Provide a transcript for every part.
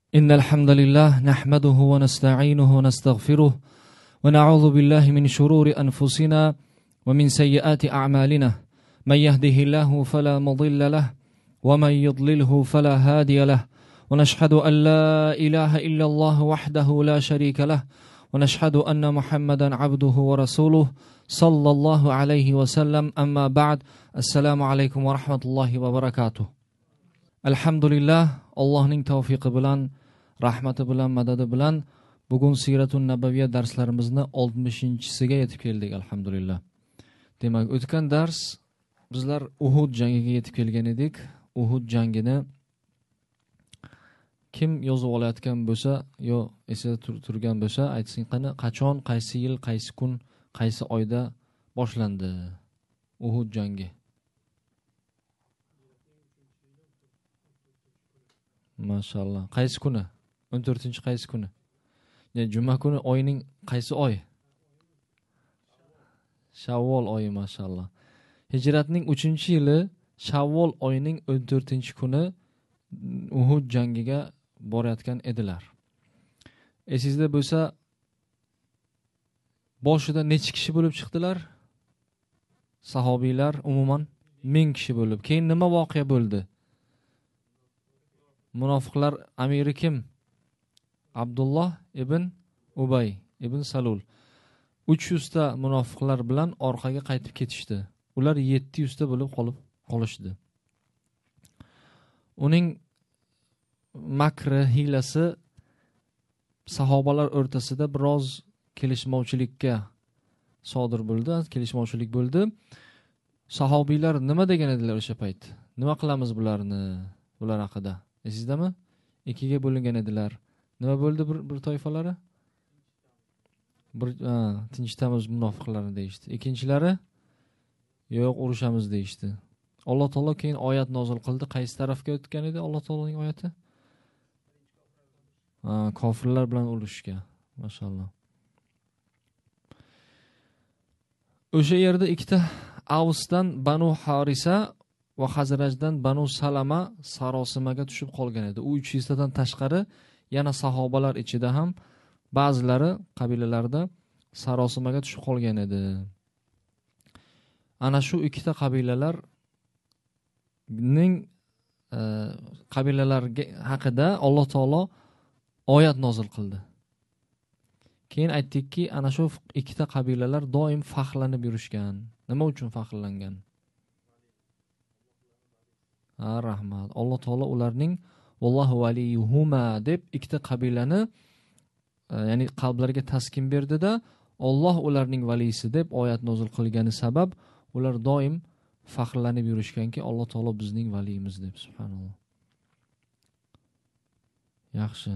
إن الحمد لله نحمده ونستعينه ونستغفره ونعوذ بالله من شرور أنفسنا ومن سيئات أعمالنا من يهده الله فلا مضل له ومن يضلله فلا هادي له ونشهد أن لا إله إلا الله وحده لا شريك له ونشهد أن محمدا عبده ورسوله صلى الله عليه وسلم أما بعد السلام عليكم ورحمة الله وبركاته. Alhamdulillah, Allohning tavfiqi bilan, rahmati bilan, madadi bilan bugun Siratun Nabaviyya darslarimizni 60-siga yetib keldik, alhamdulillah. Demak, o'tgan dars bizlar Uhud jangiga yetib kelgan edik. Uhud jangini kim yozib olayotgan bo'lsa, yo esida turgan bo'lsa, aytsin qachon, qaysi yil, qaysi kun, qaysi oyda boshlandi Uhud jangi? Mashallah. Qaysi kuni? 14-chi qaysi kuni? Yani juma kuni oyning qaysi oy? Shavvol oyi, mashallah. Hijratning 3-yili Shavvol oyining 14-kuni Uhud jangiga borayotgan edilar. Esingizda bo'lsa, boshida necha kishi bo'lib chiqdilar? Sahobiylar umuman 1000 kishi bo'lib. Keyin nima voqea bo'ldi? Munofiqlar amiri kim? Abdullah ibn Ubay ibn Salul 300 ta munofiqlar bilan orqaga qaytib ketishdi. Ular 700 ta bo'lib qolishdi. Uning makri, hilasi sahobalar o'rtasida biroz kelishmovchilikka sodir bo'ldi, kelishmovchilik bo'ldi. Sahobiylar nima degan edilar o'sha payt? Nima qilamiz bularni? Bular haqida esizdami? Ikkiga bo'lingan edilar. Nima bo'ldi bir toifalari? Tinchitamiz munofiqlarni deyishdi. Ikkinchilari yo'q, urushamiz deyishdi. Alloh taolo keyin oyat nozil qildi. Qaysi tarafga o'tgan edi Alloh taoloning oyati? Kofirlar bilan urushga. Mashallah. O'sha yerda ikkita Avsdan Banu Harisa va Xazrajdan Banu Salama sarosimaga tushib qolgan edi. U 300 tadan tashqari yana sahobalar ichida ham ba'zilari qabilalarda sarosimaga tushib qolgan edi. Ana shu ikkita qabilalarning qabilalarga haqida Alloh taolo oyat nozil qildi. Keyin aytdikki, ana shu ikkita qabilalar doim faxrlanib yurishgan. Nima uchun faxrlangan? Rahmat. Alloh taolo ularning vallohu valiyuhuma deb ikkita qabilani, ya'ni qalblariga taskin berdi-da, Alloh ularning valisi deb oyat nozil qilgani sabab ular doim faxrlanib yurishganki, Alloh taolo bizning valiyimiz deb. Subhanalloh. Yaxshi.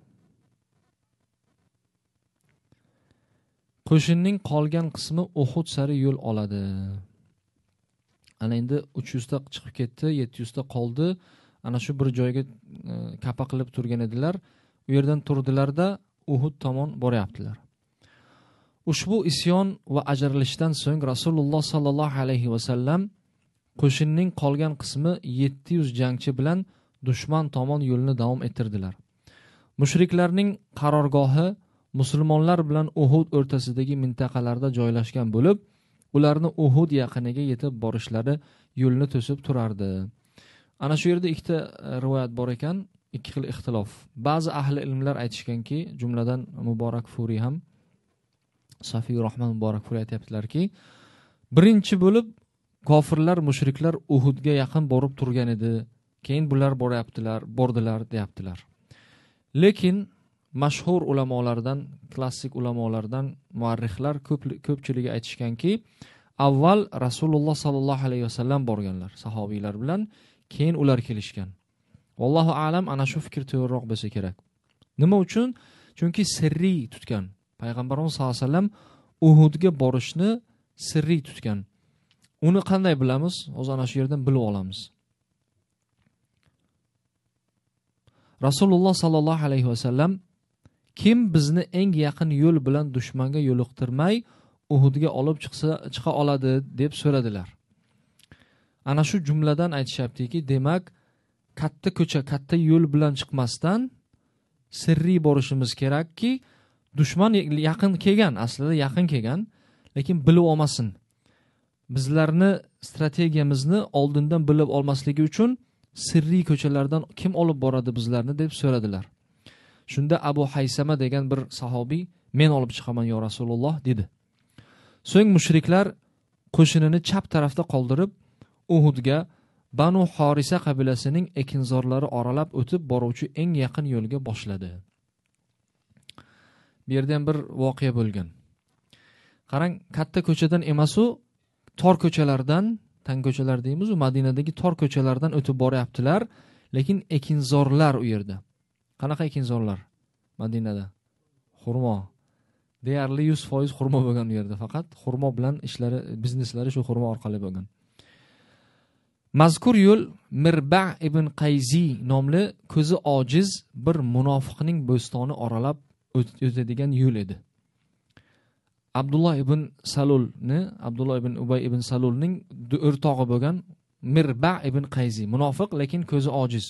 Qo'shinning qolgan qismi Uhud sari yo'l oladi. Ana endi 300 ta chiqib ketdi, 700 ta qoldi. Ana shu bir joyga kapa qilib turgan edilar. U yerdan turdilarda Uhud tomon boryaptilar. Ushbu isyon va ajralishdan so'ng Rasululloh sallallohu alayhi va sallam qo'shinning qolgan qismi 700 jangchi bilan dushman tomon yo'lni davom ettirdilar. Mushriklarning qarorgohi musulmonlar bilan Uhud o'rtasidagi mintaqalarda joylashgan bo'lib, ularni Uhud yaqiniga yetib borishlari yo'lni to'sib turardi. Ana shu yerda ikkita rivoyat bor ekan, ikki xil ixtilof. Ba'zi ahli ilmlar aytishganki, jumladan Muborak Furi ham, Safiyur Rahman Muborak Furi aytibdilarki, birinchi bo'lib kofirlar, mushriklar Uhudga yaqin borib turgan edi. Keyin bular bordilar deyaptilar. Lekin mashhur ulamolardan, klassik ulamolardan muarrixlar ko'pchiligi aytishganki, avval Rasululloh sallallohu alayhi vasallam borganlar sahobiylar bilan, keyin ular kelishgan. Vallohu a'lam, ana shu fikr to'g'riroq bo'lsa kerak. Nima uchun? Chunki sirriy tutgan. Payg'ambarimiz sollallohu alayhi vasallam Uhudga borishni sirriy tutgan. Uni qanday bilamiz? Hozir ana shu yerdan bilib olamiz. Rasululloh sallallohu alayhi vasallam kim bizni eng yaqin yo'l bilan dushmanga yo'liqtirmay Uhudga olib chiqa oladi deb so'radilar. Ana shu jumladan aytishyaptiki, demak, katta ko'cha, katta yo'l bilan chiqmasdan sirriy borishimiz kerakki, dushman yaqin kelgan, aslida yaqin kelgan, lekin bilib olmasin. Bizlarni strategiyamizni oldindan bilib olmasligi uchun sirriy ko'chalardan kim olib boradi bizlarni deb so'radilar. Shunda Abu Haysama degan bir sahobiy, men olib chiqaman yo Rasululloh dedi. So'ng mushriklar qo'shinini chap tarafda qoldirib, Uhudga Banu Horisa qabilasining ekinzorlari oralab o'tib boruvchi eng yaqin yo'lga boshladi. Bu yerda ham bir voqea bo'lgan. Qarang, katta ko'chadan emasu, tor ko'chalardan, tang ko'chalar deymiz, Madinadagi tor ko'chalardan o'tib boryaptilar, lekin ekinzorlar u yerda. Qanaqa ekinzorlar? Madinada xurmo. Deyarli 100% xurmo bo'lgan u yerda, faqat xurmo bilan ishlari, bizneslari shu xurmo orqali bo'lgan. Mazkur yo'l Mirba ibn Qayzi nomli ko'zi ojiz bir munofiqning bo'stoni oralab o'tadigan yo'l edi. Abdulloh ibn Ubay ibn Salulning o'rtog'i bo'lgan Mirba ibn Qayzi, munofiq lekin ko'zi ojiz.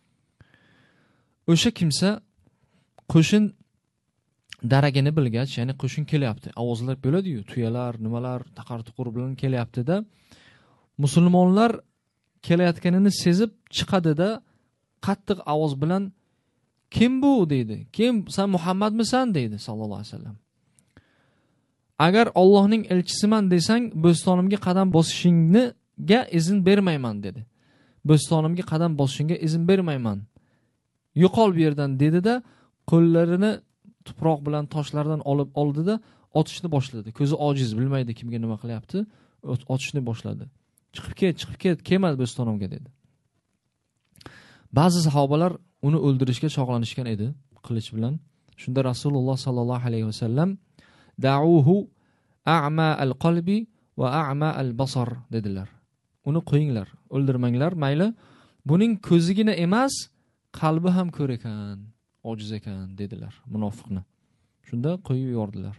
O'sha kimsa qo'shin daragini bilgach, ya'ni qo'shin kelyapti. Ovozlar bo'ladi-yu, tuyalar, nimalar taqar-tuqur bilan kelyapti-da. Musulmonlar kelayotganini sezib chiqadi-da, qattiq ovoz bilan kim bu deydi. Kim, sen Muhammadmisan deydi sallallohu alayhi vasallam. Agar Allohning elchisiman desang, bo'stonimga qadam bosishingga izn bermayman dedi. Bo'stonimga qadam bosishingga izn bermayman. Yo'qol bu yerdan dedi-da, qo'llarini tuproq bilan toshlardan oldi-da, otishni boshladi. Ko'zi ojiz, bilmaydi kimga nima qilyapti, otishni boshladi. Chiqib ket, kelma bo'stonimga dedi. Ba'zi sahobalar uni o'ldirishga chog'lanishgan edi, qilich bilan. Shunda Rasululloh sallallohu alayhi vasallam da'uhu a'ma al-qalbi va a'ma al-basar dedilar. Uni qo'yinglar, o'ldirmanglar, mayli. Buning ko'zigina emas, qalbi ham ko'r ekan, ojiz ekan dedilar munofiqni. Shunda qo'yib yubordilar.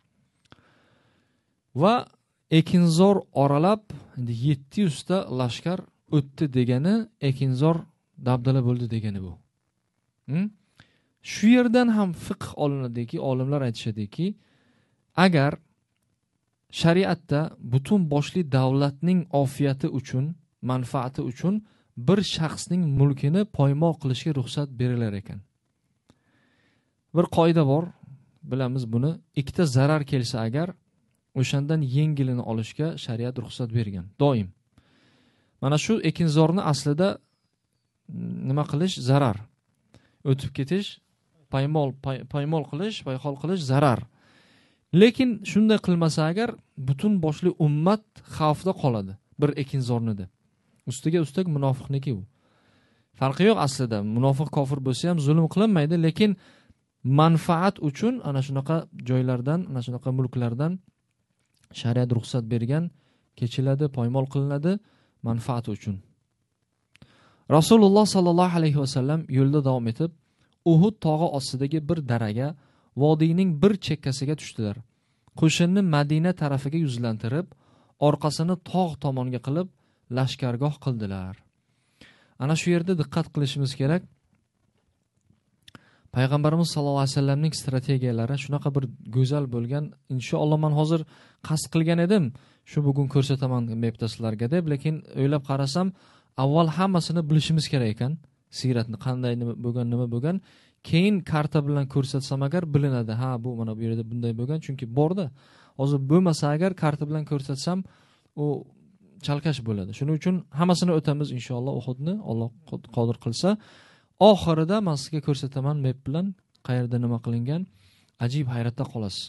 Va ekinzor oralab 700 ta lashkar o'tdi degani, ekinzor dabdala bo'ldi degani bu. Shu yerdan ham fiqh olinadiki, olimlar aytishadiki, agar shariatda butun boshli davlatning ofiyati uchun, manfaati uchun bir shaxsning mulkini poymol qilishga ruxsat berilar ekan. Bir qoida bor, bilamiz buni. Ikkita zarar kelsa agar, o'shandan yengilini olishga shariat ruxsat bergan. Doim. Mana shu ekinzorni aslida nima qilish zarar. O'tib ketish, poymol qilish, payhol qilish zarar. Lekin shunday qilmasa agar, butun boshli ummat xavfda qoladi bir ekinzornida. Ustiga ustak munofiqniki bu. Farqi yo'q aslida. Munofiq kofir bo'lsa ham zulm qilinmaydi, lekin manfaat uchun ana shunaqa joylardan, ana shunaqa mulklardan shariat ruxsat bergan, kechiladi, poymol qilinadi manfaat uchun. Rasululloh sallallohu alayhi vasallam yo'lda davom etib, Uhud tog'i ostidagi bir daraga, vodiyning bir chekkasiga tushdilar. Qo'shinni Madina tarafiga yuzlantirib, orqasini tog' tomonga qilib lashkargoh qildilar. Ana shu yerda diqqat qilishimiz kerak. Payg'ambarimiz sallallohu alayhi vasallamning strategiyalari shunaqa bir go'zal bo'lgan. Inshaalloh men hozir qasd qilgan edim, shu bugun ko'rsataman mebtaslarga deb, lekin o'ylab qarasam, avval hammasini bilishimiz kerak ekan. Siyratni qanday nima bo'lgan, keyin karta bilan ko'rsatsam agar bilinadi. Ha, bu mana bu yerda bunday bo'lgan, chunki borda. Hozir bo'lmasa agar karta bilan ko'rsatsam, u chalkash bo'ladi. Shuning uchun hammasini o'tamiz inshaalloh Uhudni, Alloh qodir qilsa. Oxirida men sizga ko'rsataman map bilan qayerda nima qilingan. Ajib hayratda qolasiz.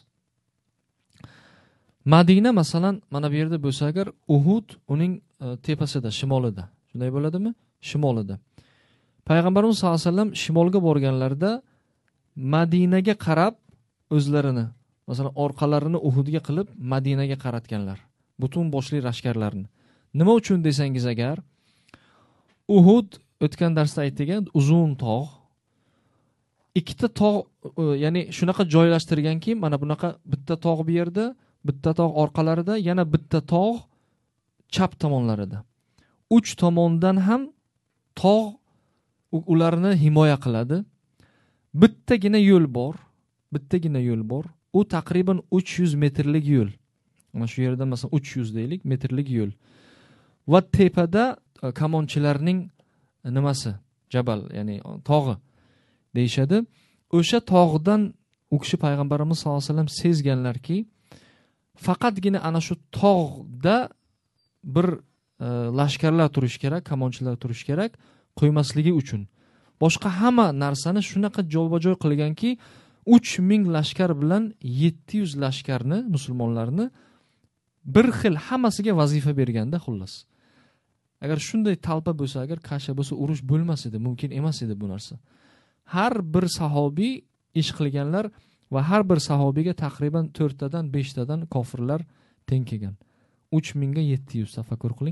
Madina masalan mana bu yerda bo'lsa agar, Uhud uning tepasida, shimolida. Shunday bo'ladimi? Shimolida. Payg'ambarimiz sollallohu alayhi vasallam shimolga borganlarida Madinaga qarab o'zlarini, masalan, orqalarini Uhudga qilib Madinaga qaratganlar. Butun boshli lashkarlarni. Nima uchun desangiz agar, Uhud o'tgan darsda aytgan uzun tog'. Ikkita tog', ya'ni shunaqa joylashtirganki, mana bunaqa bitta tog' bu yerda, bitta tog' orqalarida, yana bitta tog' chap tomonlarida. 3 tomondan ham tog' ularni himoya qiladi. Bittagina yo'l bor. Bittagina yo'l bor. U taqriban 300 metrlik yo'l. Mana shu yerda masalan 300 deylik metrlik yo'l. Va tepada kamonchilarning nimasi? Jabal, ya'ni tog'i deyshadi. O'sha tog'dan u kishi payg'ambarimiz sollallohu alayhi vasallam sezganlarki, faqatgina ana shu tog'da bir lashkarlar turish kerak, kamonchilar turish kerak, qo'ymasligi uchun. Boshqa hamma narsani shunaqa joyba-joy qilganki, 3000 lashkar bilan 700 lashkarni, musulmonlarni bir xil hammasiga vazifa berganda xullas. Agar shunday talpa bo'lsa, agar kasha bo'lsa, urush bo'lmas edi, mumkin emas edi bu narsa. Har bir sahobiy ish qilganlar va har bir sahobiyga taqriban 4 tadan 5 tadan kofirlar teng kelgan. 3000 ga 700, tafakkur qiling.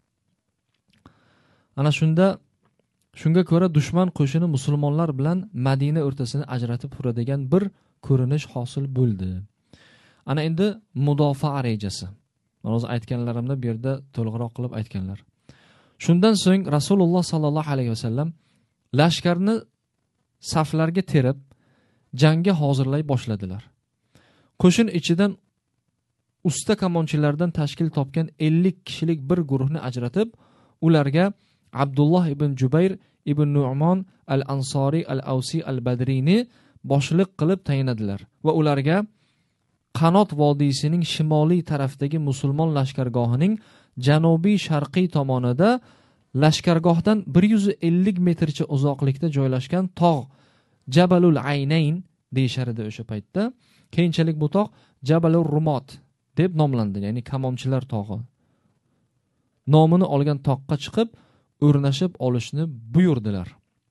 Ana shunga ko'ra dushman qo'shini musulmonlar bilan Madina o'rtasini ajratib turadigan bir ko'rinish hosil bo'ldi. Ana endi mudofaa rejasi. Men o'zi aytganlarimda bu yerda to'liqroq qilib aytganlar. Shundan so'ng Rasululloh sallallohu alayhi vasallam lashkarni saflarga terib jangga hozirlay boshladilar. Qo'shin ichidan usta kamonchilardan tashkil topgan 50 kishilik bir guruhni ajratib, ularga Abdulloh ibn Jubayr ibn Nu'man al-Ansori al-Awsi al-Badrini boshliq qilib tayinladilar va ularga Qanot vodiysining shimoliy tarafdagi musulmon lashkargohining janubiy sharqiy tomonida lashkargohdan 150 metrcha uzoqlikda joylashgan tog' Jabalul Aynayn deyishar edi o'sha paytda. Keyinchalik bu tog' Jabalur Rumot deb nomlandi, ya'ni kamonchilar tog'i. Nomini olgan tog'ga chiqib o'rnashib olishni buyurdilar.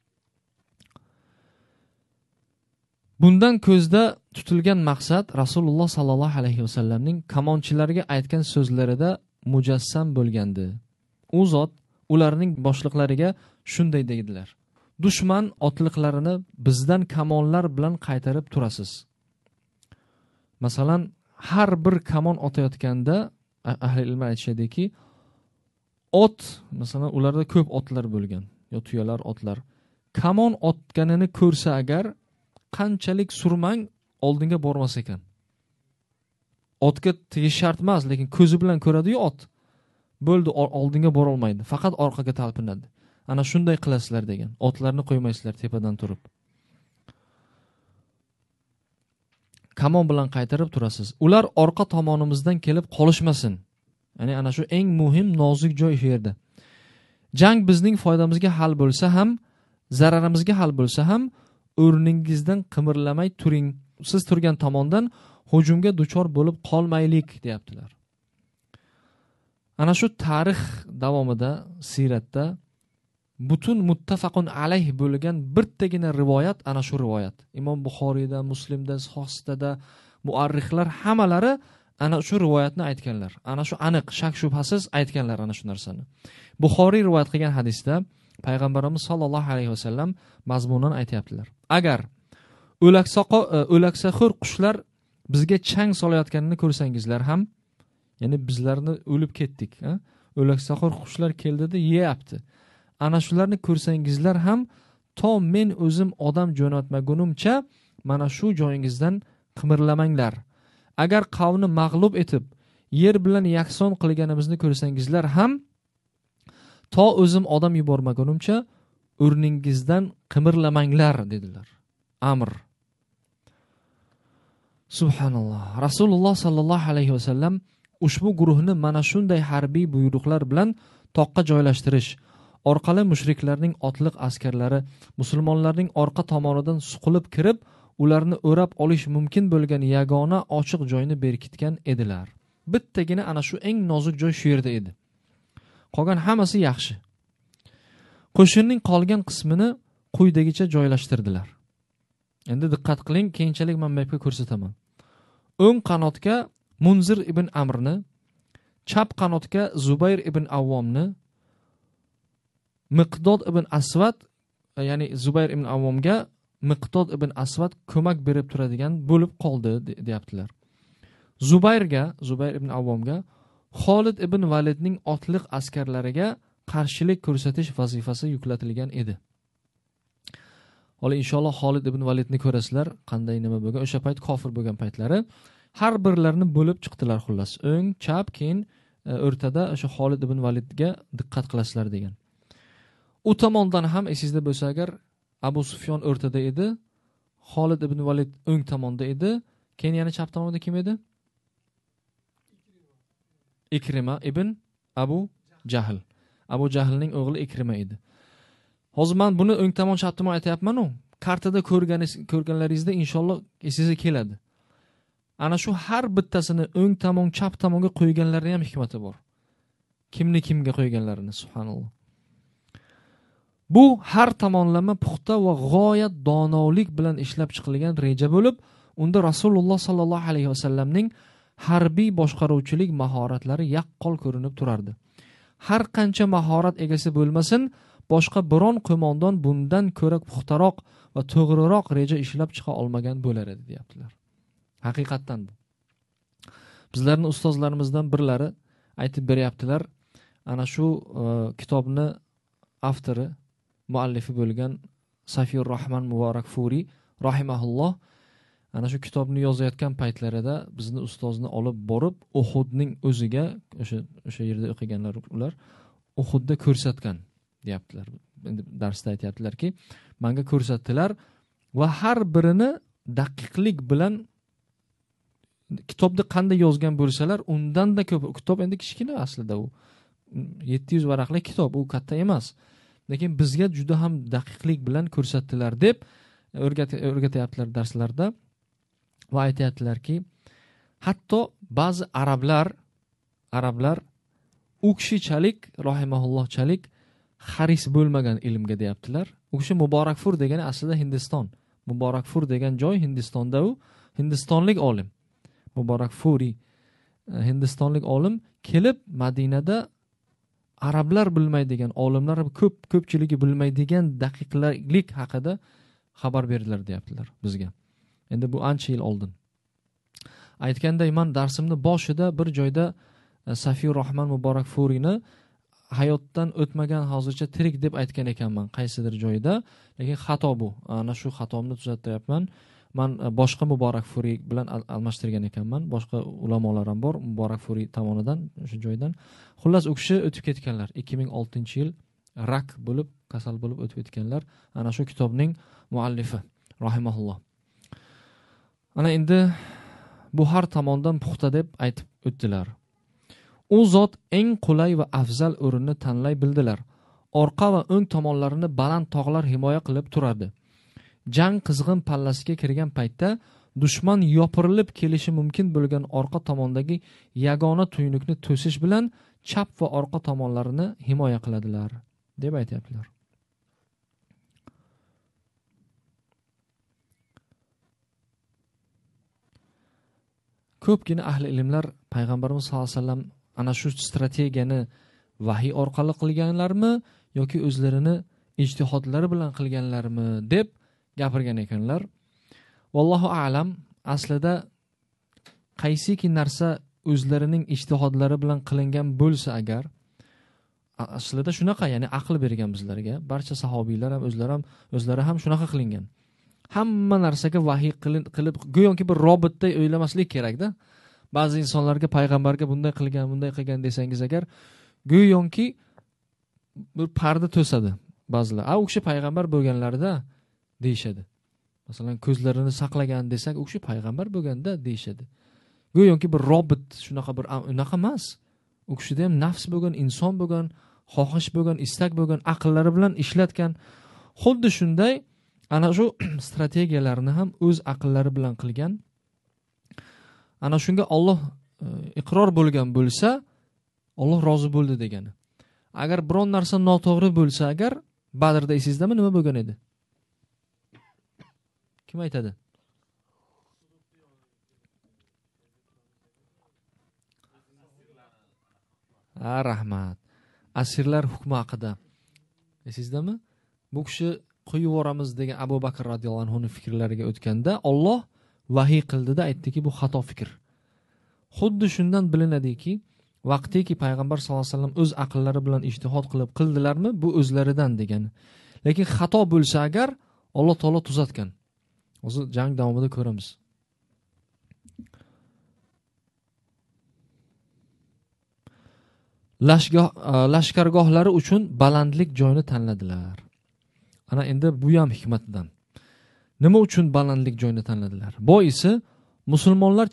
Bundan ko'zda tutilgan maqsad Rasululloh sallallohu alayhi vasallamning kamonchilarga aytgan so'zlarida mujassam bo'lgandi. U zot ularning boshliqlariga shunday dedilar: dushman otliqlarini bizdan kamonlar bilan qaytarib turasiz. Masalan, har bir kamon otayotganda ahli ilmlar aytishadiki, ot, masalan, ularda ko'p otlar bo'lgan, yo tuyalar, otlar. Kamon otganini ko'rsa agar qanchalik surmang oldinga bormas ekan. Otga tegish shart emas, lekin ko'zi bilan ko'radi-yu ot. Bo'ldi, oldinga bora olmaydi, faqat orqaga talpinadi. Ana shunday qilasizlar degan. Otlarni qo'ymaysizlar tepadan turib. Kamon bilan qaytarib turasiz. Ular orqa tomonimizdan kelib qolishmasin. Ya'ni ana shu eng muhim nozik joy shu yerda. Jang bizning foydamizga hal bo'lsa ham, zararimizga hal bo'lsa ham, o'rningizdan qimirlamay turing. Siz turgan tomondan hujumga duchor bo'lib qolmaylik, deyaptilar. Ana shu tarix davomida, siyratda butun muttafaqun alayh bo'lgan bittagina rivoyat ana shu rivoyat. Imom Buxoriyda, Muslimda, Sahihda muarrixlar hammalari ana shu rivoyatni aytganlar. Ana shu aniq, shak shubhasiz aytganlar ana shu narsani. Buxoriy rivoyat qilgan hadisda payg'ambarimiz sollallohu alayhi vasallam mazmunan aytayaptilar: agar o'laksaxo'r qushlar bizga chang solayotganini ko'rsangizlar ham, ya'ni bizlarni o'lib ketdik, o'laksaxo'r qushlar keldida yeyapti. Ana shularni ko'rsangizlar ham, to men o'zim odam jo'natmagunimcha mana shu joyingizdan qimirlamanglar. Agar qavmni mag'lub etib, yer bilan yakson qilganimizni ko'rsangizlar ham, to o'zim odam yubormagunimcha o'rningizdan qimirlamanglar dedilar. Amr. Subhanalloh. Rasululloh sallallohu alayhi vasallam ushbu guruhni mana shunday harbiy buyruqlar bilan toqqa joylashtirish orqali mushriklarning otliq askarlari musulmonlarning orqa tomonidan suqilib kirib, ularni o'rab olish mumkin bo'lgan yagona ochiq joyni berkitgan edilar. Bittagina ana shu eng nozik joy shu yerda edi. Qolgan hammasi yaxshi. Qo'shinning qolgan qismini quyidagicha joylashtirdilar. Endi diqqat qiling, keyinchalik men mapga ko'rsataman. O'ng qanotga Munzir ibn Amrni, chap qanotga Zubayr ibn Avvomni, Miqdod ibn Asvad, ya'ni Zubayr ibn Avvomga Miqdod ibn Asvad ko'mak berib turadigan bo'lib qoldi, deyaptilar. Zubayr ibn Avvomga Xolid ibn Validning otliq askarlariga qarshilik ko'rsatish vazifasi yuklatilgan edi. Hali inshaalloh Xolid ibn Validni ko'rasizlar, qanday nima bo'lgan, o'sha payt kofir bo'lgan paytlari. Har birlarini bo'lib chiqdilar xullas. O'ng, chap, keyin o'rtada o'sha Xolid ibn Validga diqqat qilasizlar degan. U tomondan ham esingizda bo'lsa agar Abu Sufyon o'rtada edi, Xolid ibn Valid o'ng tomonda edi, keyin yana chap tomonda kim edi? Ikrima ibn Abu Jahl. Abu Jahlning o'g'li Ikrima edi. Hozir men buni o'ng tomon chap tomon aytayapman-ku, kartada ko'rganlaringizda inshaalloh esingizga keladi. Ana shu har bittasini o'ng tomon, chap tomonga qo'yganlari ham hikmati bor. Kimni kimga qo'yganlarini, subhanalloh. Bu har tomonlama puxta va g'oyat donolik bilan ishlab chiqilgan reja bo'lib, unda Rasululloh sallallohu alayhi vasallamning harbiy boshqaruvchilik mahoratlari yaqqol ko'rinib turardi. Har qancha mahorat egasi bo'lmasin, boshqa biron qo'mondon bundan ko'ra puxtaroq va to'g'riroq reja ishlab chiqa olmagan bo'lar edi, deyaptilar. Haqiqatdan bu. Bizlarning ustozlarimizdan birlari aytib beryaptilar, ana shu kitobni avtori, muallifi bo'lgan Safiyur Rahman Muborakfuri rahimahulloh ana shu kitobni yozayotgan paytlarida bizni ustozni olib borib Uhudning o'ziga, o'sha yerda o'qiganlar ular Uhudda ko'rsatgan, deyaptilar. Endi darsda aytayaptilarki, menga ko'rsatdilar va har birini daqiqlik bilan kitobda qanday yozgan bo'lsalar, undan-da ko'p. Kitob endi kichkina aslida u. 700 varaqli kitob, u katta emas. Lekin bizga juda ham daqiqlik bilan ko'rsatdilar deb o'rgatyaptilar darslarda va aytayaptilarki, hatto ba'zi arablar u kishichalik rahimahullohchalik xaris bo'lmagan ilmga deyaptilar. U kishi Muborakfur degani aslida Hindiston. Muborakfur degan joy Hindistonda, u hindistonlik olim. Muborakfuri hindistonlik olim kelib Madinada arablar bilmaydigan, olimlar ko'pchiligi bilmaydigan daqiqlik haqida xabar berdilar, deyaptilar bizga. Endi bu ancha yil oldin. Aytganday, men darsimni boshida bir joyda Safiyur Rahman Muborakfurini hayotdan o'tmagan, hozircha tirik deb aytgan ekanman qaysidir joyda, lekin xato bu. Ana shu xatomni tuzatyapman. Men boshqa Muborakfuri bilan almashtirgan ekanman. Boshqa ulamolar ham bor Muborakfuri tomonidan, o'sha joydan. Xullas, u kishi o'tib ketganlar. 2006-yil rak bo'lib, kasal bo'lib o'tib ketganlar. Ana shu kitobning muallifi rahimahulloh. Ana endi bu har tomondan puxta deb aytib o'tdilar. U zot eng qulay va afzal o'rinni tanlay bildilar. Orqa va o'ng tomonlarini baland tog'lar himoya qilib turadi. Jang qizg'in pallasiga kirgan paytda dushman yopirilib kelishi mumkin bo'lgan orqa tomondagi yagona tuynukni to'sish bilan chap va orqa tomonlarini himoya qiladilar, deb aytayaptilar. Ko'pgina ahli ilmlar payg'ambarimiz sollallohu alayhi vasallam ana shu strategiyani vahiy orqali qilganlarmi yoki o'zlarini ijtihodlari bilan qilganlarmi deb gapirgan ekanlar. Vallohu a'lam, aslida qaysiki narsa o'zlarining ijtihodlari bilan qilingan bo'lsa agar, aslida shunaqa, ya'ni aql bergan bizlarga. Barcha sahobiylar ham o'zlari ham shunaqa qilingan. Hamma narsaga vahiy qilib go'yoki bir robotday o'ylamaslik kerakda. Ba'zi insonlarga payg'ambarga bunday qilgan desangiz agar, go'yoki bir parda to'sadi ba'zilar. U kishi payg'ambar bo'lganlarida deyishadi. Masalan, ko'zlarini saqlagan desak, u kishi payg'ambar bo'lganda deyishadi. Go'yoki bir robot, shunaqa bir unaqa emas. U kishida ham nafs bo'lgan, inson bo'lgan, xohish bo'lgan, istak bo'lgan, aqllari bilan ishlatgan. Xuddi shunday ana shu strategiyalarni ham o'z aqllari bilan qilgan. Ana shunga Alloh iqror bo'lgan bo'lsa, Alloh rozi bo'ldi degani. Agar biron narsa noto'g'ri bo'lsa agar, Badrda esingizdami nima bo'lgan edi? Kim aytadi? Rahmat. Asirlar hukmi haqida. Esingizdami? Bu kishi qo'yib yuboramiz degan Abu Bakr radhiyallohu anhuning fikrlariga o'tganda Alloh vahiy qildida aytdiki, bu xato fikr. Xuddi shundan bilinadiki, vaqtiki payg'ambar sollallohu alayhi vasallam o'z aqllari bilan ijtihod qilib qildilarmi, bu o'zlaridan degani. Lekin xato bo'lsa agar, Alloh taolo tuzatgan. O'zi jang davomida ko'ramiz. Lashkargohlari uchun balandlik joyini tanladilar. Ana endi bu ham hikmatdan. Nima uchun balandlik joyini tanladilar? Boisi musulmonlar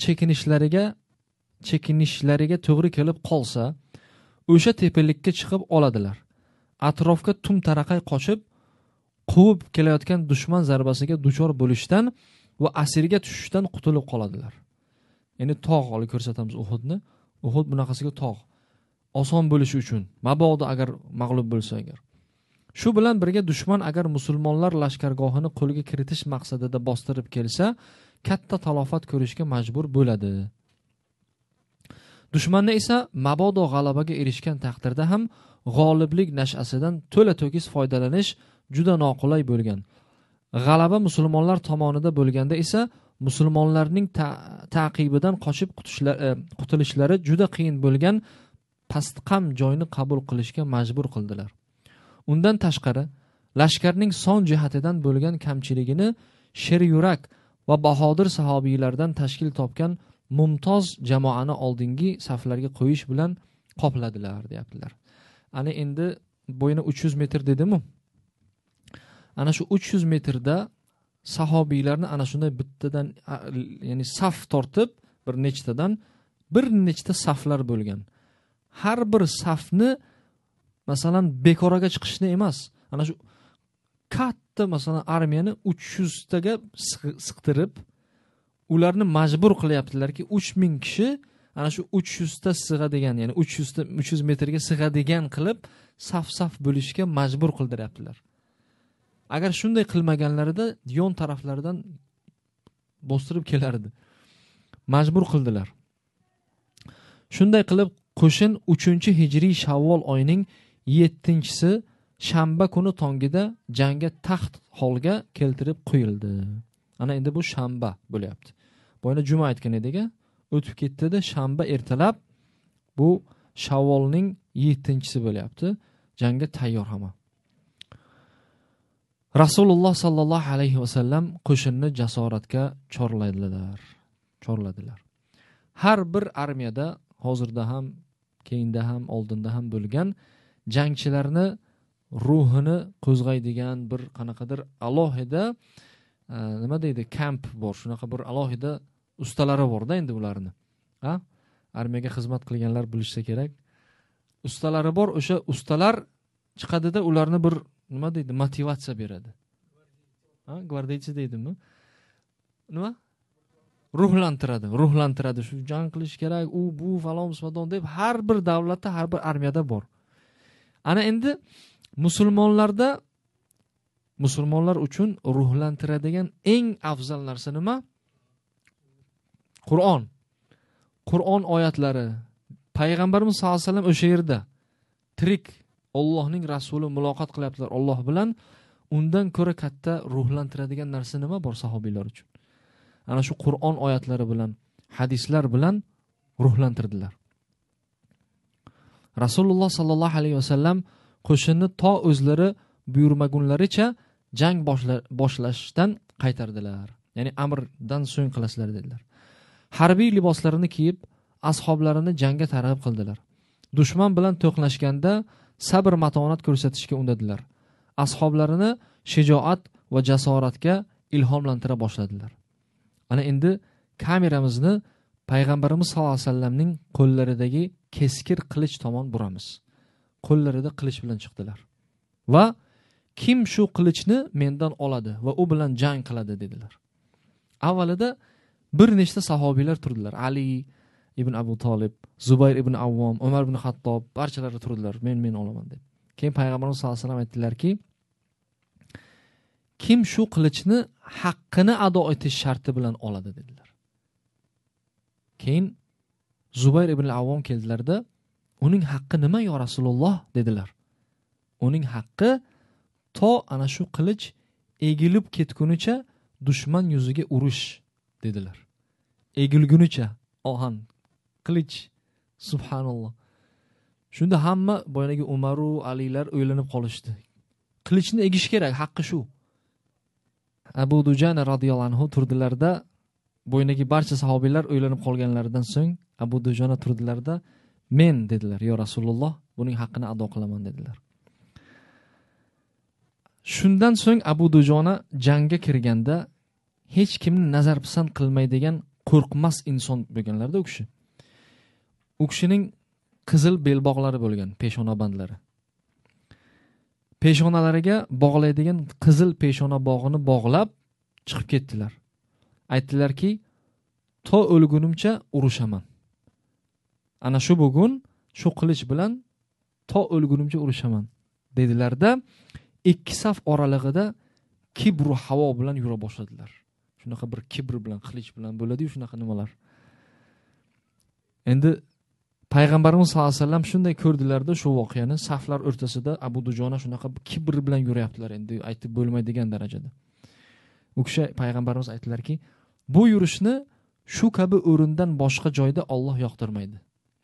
chekinishlariga to'g'ri kelib qolsa, o'sha tepalikka chiqib oladilar. Atrofga tum-taraqay qochib, quvib kelayotgan dushman zarbasiga duchor bo'lishdan va asirga tushishdan qutulib qoladilar. Ya'ni tog' olib ko'rsatamiz Uhudni. Uhud bunaqasiga tog'. Oson bo'lishi uchun, mabodo agar mag'lub bo'lsa agar. Shu bilan birga dushman agar musulmonlar lashkargohini qo'lga kiritish maqsadida bostirib kelsa, katta talofat ko'rishga majbur bo'ladi. Dushmanni esa mabodo g'alabaga erishgan taqdirda ham g'oliblik nash'asidan to'la-to'kis foydalanish juda noqulay bo'lgan. G'alaba musulmonlar tomonida bo'lganda esa musulmonlarning taqibidan qochib qutulishlari juda qiyin bo'lgan pastqam joyni qabul qilishga majbur qildilar. Undan tashqari, lashkarning son jihatidan bo'lgan kamchiligini sher yurak va bahodir sahobiylardan tashkil topgan mumtoz jamoani oldingi saflarga qo'yish bilan qopladilar, deyaptilar. Ana endi bo'yini 300 metr dedim-ku. Ana shu 300 metrda sahobiylarni ana shunday bittadan, ya'ni saf tortib, bir nechta saflar bo'lgan. Har bir safni masalan bekoraga chiqishni emas, ana shu katta masalan armiyani 300 taga siqtirib, ularni majbur qilyaptilarki, 3000 kishi ana shu 300 ta sig'adigan, ya'ni 300 metrga sig'adigan qilib saf-saf bo'lishga majbur qildiryaptilar. Agar shunday qilmaganlarida yon taraflaridan bostirib kelardi. Majbur qildilar. Shunday qilib qo'shin 3-hijriy Shavvol oyining 7-si shanba kuni tongida jangga taxt holga keltirib qo'yildi. Ana endi bu shanba bo'lyapti. Boyna juma aytgan edik-a, o'tib ketdi-da, shanba ertalab bu Shavvolning 7-si bo'lyapti. Jangga tayyor hamma. Rasululloh sallallohu alayhi va sallam qo'shinni jasoratga chorladilar. Har bir armiyada hozirda ham, keyinda ham, oldinda ham bo'lgan jangchilarni ruhini qo'zg'aydigan bir qanaqadir alohida nima deydi, kamp bor. Shunaqa bir alohida ustalari bor-da endi ularni. Armiyaga xizmat qilganlar bilishsa kerak. Ustalari bor, o'sha ustalar chiqadida ularni bir nima deydi, motivatsiya beradi. Gvardiychi deydimi? Nima? Ruhlantiradi. Shu jang qilish kerak, u bu falon sodon deb har bir davlatda, har bir armiyada bor. Ana endi musulmonlar uchun ruhlantiradigan eng afzal narsa nima? Qur'on oyatlari. Payg'ambarimiz sollallohu alayhi vasallam o'sha yerda tirik Allohning rasuli muloqot qilyaptilar Alloh bilan. Undan ko'ra katta ruhlantiradigan narsa nima bor sahobiylar uchun? Ana shu Qur'on oyatlari bilan, hadislar bilan ruhlantirdilar. Rasululloh sallallohu alayhi vasallam qo'shinni to o'zlari buyurmagunlaricha jang boshlashdan qaytardilar. Ya'ni amrdan so'ng qilasizlar dedilar. Harbiy liboslarini kiyib, ashoblarini jangga targ'ib qildilar. Dushman bilan to'qnashganda sabr matonat ko'rsatishga undadilar. Ashoblarini shijoat va jasoratga ilhomlantira boshladilar. Ana endi kameramizni Payg'ambarimiz sollallohu alayhi vasallamning qo'llaridagi keskir qilich tomon buramiz. Qo'llarida qilich bilan chiqdilar. Va kim shu qilichni mendan oladi va u bilan jang qiladi dedilar. Avvalida bir nechta sahobiylar turdilar. Ali ibn Abu Talib, Zubayr ibn Avvom, Umar ibn Xattob barchalari turdilar. Men olaman deb. Keyin Payg'ambarimiz sollallohu alayhi vasallam aytdilarki, kim shu qilichni haqqini ado etish sharti bilan oladi dedilar. Keyin Zubayr ibn Avvom keldilarda, uning haqqi nima yo Rasululloh dedilar. Uning haqqi to ana shu qilich egilib ketgunicha dushman yuziga urish dedilar. Egilgunicha ohan qilich, subhanalloh. Shunda hamma boyagi Umaru, Alilar o'ylanib qolishdi. Qilichni egish kerak, haqqi shu. Abu Dujana radhiyallohu anhu turdilarda, bo'ynidagi barcha sahobiylar o'ylanib qolganlaridan so'ng Abu Dujana turdilarda, men dedilar, yo Rasululloh, buning haqqini ado qilaman dedilar. Shundan so'ng Abu Dujona jangga kirganda hech kimni nazar pisand qilmaydigan qo'rqmas inson bo'lganlarda u kishi. U kishining qizil belbog'lari bo'lgan, peshona bandlari. Peshonalariga bog'laydigan qizil peshona bog'ini bog'lab chiqib ketdilar. Aytdilarki, to o'lgunimcha urushaman. Ana shu bugun shu qilich bilan to o'lgunimcha urushaman dedilarda, ikki saf oralig'ida kibru havo bilan yura boshladilar. Shunaqa bir kibr bilan, qilich bilan bo'ladi-yu shunaqa nimalar. Endi Payg'ambarimiz sollallohu alayhi vasallam shunday ko'rdilarda shu voqeani, saflar o'rtasida Abu Dujona shunaqa kibr bilan yurayaptilar, endi aytib bo'lmaydigan darajada. U kishi payg'ambarimiz aytdilarki, bu yurishni shu kabi o'rindan boshqa joyda Alloh yoqtirmaydi.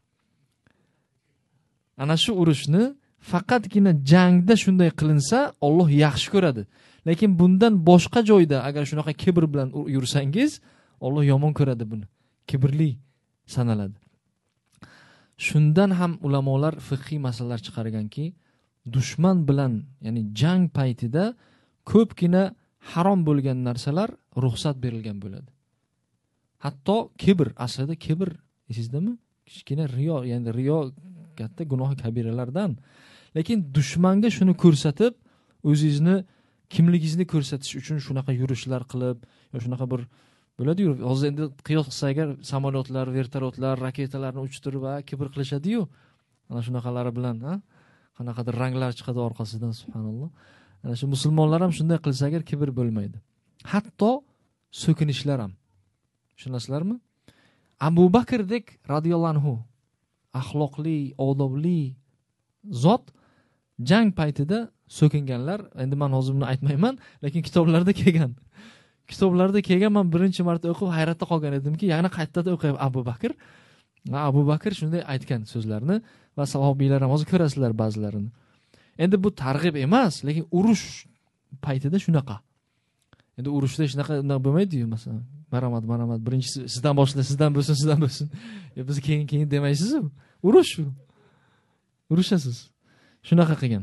Ana shu urushni faqatgina jangda shunday qilinsa Alloh yaxshi ko'radi. Lekin bundan boshqa joyda agar shunaqa kibr bilan yursangiz, Alloh yomon ko'radi buni. Kibrli sanaladi. Shundan ham ulamolar fiqhiy masalalar chiqarganki, dushman bilan, ya'ni jang paytida ko'pgina harom bo'lgan narsalar ruxsat berilgan bo'ladi. Hatto kibr, aslida kibr, esizdami? Kichkina riyo, ya'ni riyo katta gunoh kabiralardan. Lekin dushmanga shuni ko'rsatib, o'zingizni kimligingizni ko'rsatish uchun shunaqa yurishlar qilib, yo shunaqa bir bo'ladi-yu. Hozir endi qiyos qilsak agar samolyotlar, vertolyotlar, raketalarni uchirib va kibr qilishadi-yu. Ana shunaqalari bilan, qanaqadir ranglar chiqadi orqasidan, subhanalloh. Ana shu musulmonlar ham shunday qilsa agar kibr bo'lmaydi. Hatto so'kinishlar ham. Tushunasizlarmi? Abu Bakrdek radhiyallohu anhu axloqli, odobli zot jang paytida so'kinganlar. Endi men hozir buni aytmayman, lekin kitoblarda kelgan. Kitoblarda kelgan, men birinchi marta o'qib hayratda qolgan edimki, yana qaytadan o'qiyapti Abu Bakr. Abu Bakr shunday aytgan so'zlarni va sahobiylar ham hozir ko'rasizlar ba'zilarini. Endi bu targ'ib emas, lekin urush paytida shunaqa. Endi urushda shunaqa bo'lmaydi-yu, masalan. Marhamat, birinchi sizdan boshla, sizdan bo'lsin. Biz keyin demaysiz-ku. Urush. Urushasiz. Shunaqa qilgan.